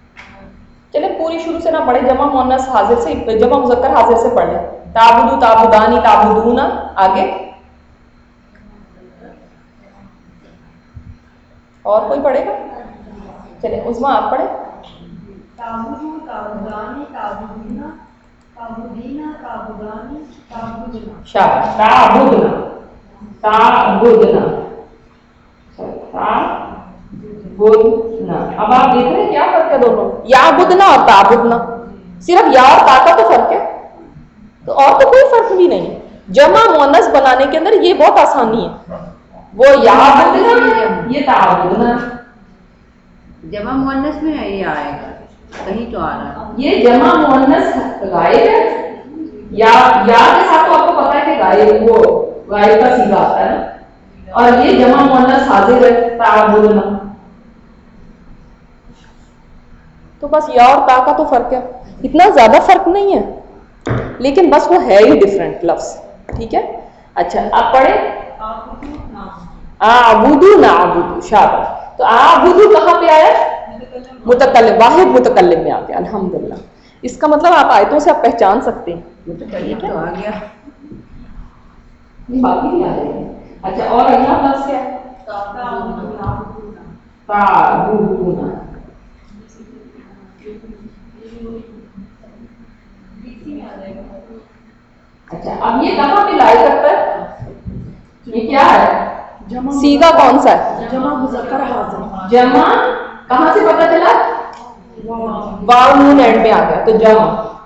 چلے پوری شروع سے نہ پڑھے, جمع مؤنث حاضر سے, جمع مذکر حاضر سے پڑھ لیں. تعبدو تعبدانی تعبدون. آگے اور کوئی پڑھے گا؟ چلے عظمیٰ آپ پڑھیں. تعبدو تعبدانی تعبدون تعبدین تعبدانی تعبدنا. شاباش. تعبدنا تعبدنا تعبدنا. اب آپ دیکھ رہے ہیں کیا فرق ہے دونوں, یعبدنا اور تعبدنا. صرف یا اور تا کا تو فرق ہے, تو اور تو کوئی فرق بھی نہیں. جمع مؤنث بنانے کے اندر یہ بہت آسانی ہے. وہ یعبدنا یہ تعبدنا. جمع مؤنث میں یہ آئے گا کہیں تو آ رہا ہے. یہ جمع مؤنث غائب ہے, یا یا کے ساتھ تو آپ کو پتا ہے کہ غائب وہ غائب کا صیغہ آتا ہے نا, اور یہ جمع مؤنث حاضر ہے تعبدنا. تو بس یا اور تا کا تو فرق ہے, اتنا زیادہ فرق نہیں ہے, لیکن بس وہ ہے ہی ڈفرینٹ لفظ. ٹھیک ہے. اچھا آپ پڑھیں. اعبدو نعبدو. شاباش. تو اعبدو کہاں پہ آیا؟ متکلم, واحد متکلم میں آ گیا. الحمدللہ. اس کا مطلب آپ آیتوں سے آپ پہچان سکتے ہیں. متکلم تو آ گیا, باقی بھی آ رہے ہیں. اچھا اور اگلا لفظ کیا ہے؟ تعبدون. اچھا اب یہ کہاں پہ لایا کرتا ہے؟ یہ کیا ہے؟ سیدھا کون سا ہے؟ جمع مذکر حاضر. جمع کہاں سے پتہ چلا؟ واو نون اینڈ میں آ گیا تو جمع.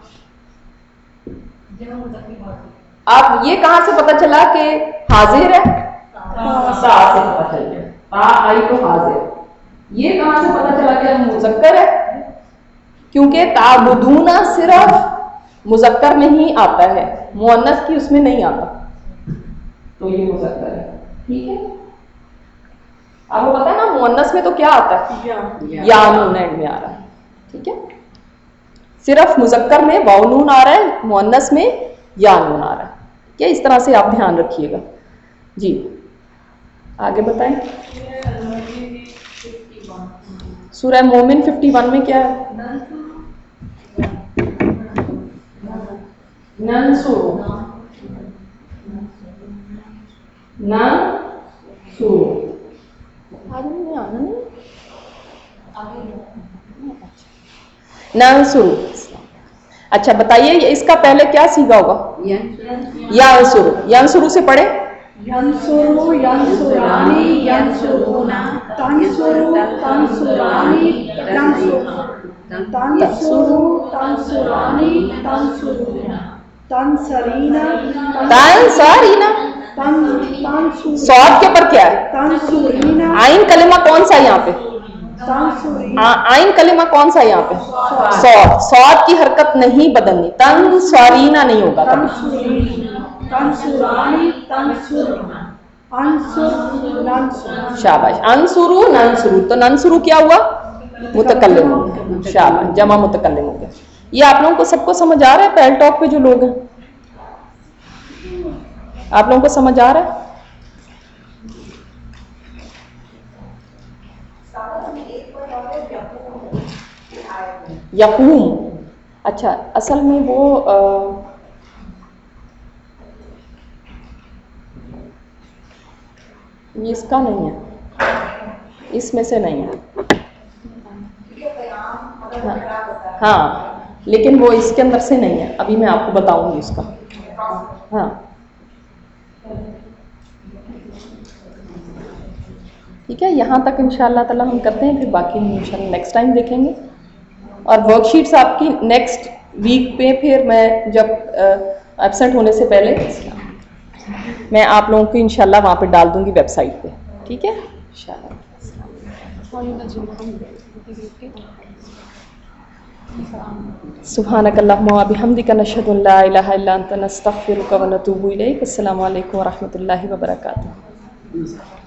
اب یہ کہاں سے پتہ چلا کہ حاضر ہے؟ تا سے پتہ چل گیا, تا آئی تو حاضر. یہ کہاں سے پتہ چلا کہ مذکر ہے؟ کیونکہ تعبدون صرف مذکر میں ہی آتا ہے, مؤنث کی اس میں نہیں آتا, تو یہ مذکر ہے. ٹھیک ہے. آپ کو پتا ہے نا مؤنث میں تو کیا آتا ہے؟ یا نون اینڈ میں آ رہا ہے. ٹھیک ہے. صرف مذکر میں واو نون آ رہا ہے, مؤنث میں یا نون آ رہا ہے. کیا اس طرح سے آپ دھیان رکھیے گا. جی آگے بتائیں. سورہ مومن ففٹی ون میں کیا ہے؟ ننصر ننصر. آج نہیں آنا نہیں ننصر. اچھا بتائیے اس کا پہلے کیا صیغہ ہوگا؟ ینصر. ینصر سے پڑھے. ینصرو ینصرانی ینصرونا تنصرو تنصرانی تنصرو تنصرو تنصرانی تنصرونا تنصرینا تنصرینا. تنصرو صاد کے پر کیا ہے؟ تنصرینا. عین کلمہ کون سا یہاں پہ؟ تنصرینا. عین کلمہ کون سا یہاں پہ؟ صاد. صاد کی حرکت نہیں بدلنی, تنصرینا نہیں ہوگا کبھی. تنصرانی تنصرنا انصر ننصر. شاباش. انصرو ننصرو. تو ننصرو کیا ہوا؟ متکلم ہو گیا. شاباش. جمع متکلم ہو گیا. یہ آپ لوگوں کو سب کو سمجھ آ رہا ہے؟ پیل ٹاک پہ جو لوگ ہیں آپ لوگوں کو سمجھ آ رہا ہے؟ یقوم. اچھا اصل میں وہ یہ اس کا نہیں ہے, اس میں سے نہیں ہے. ہاں, ہاں لیکن وہ اس کے اندر سے نہیں ہے. ابھی میں آپ کو بتاؤں گی اس کا. ہاں ٹھیک ہے. یہاں تک ان شاء اللہ تعالیٰ ہم کرتے ہیں, پھر باقی ہم ان شاء اللہ نیکسٹ ٹائم دیکھیں گے. اور ورک شیٹس آپ کی نیکسٹ ویک پہ پھر میں جب ایبسنٹ ہونے سے پہلے میں آپ لوگوں کو انشاءاللہ وہاں پہ ڈال دوں گی ویب سائٹ پہ. ٹھیک ہے انشاءاللہ. سبحانک اللہم و بحمدک نشہد ان لا الہ الا انت نستغفرک و نتوب الیک. السلام علیکم و رحمۃ اللہ وبرکاتہ.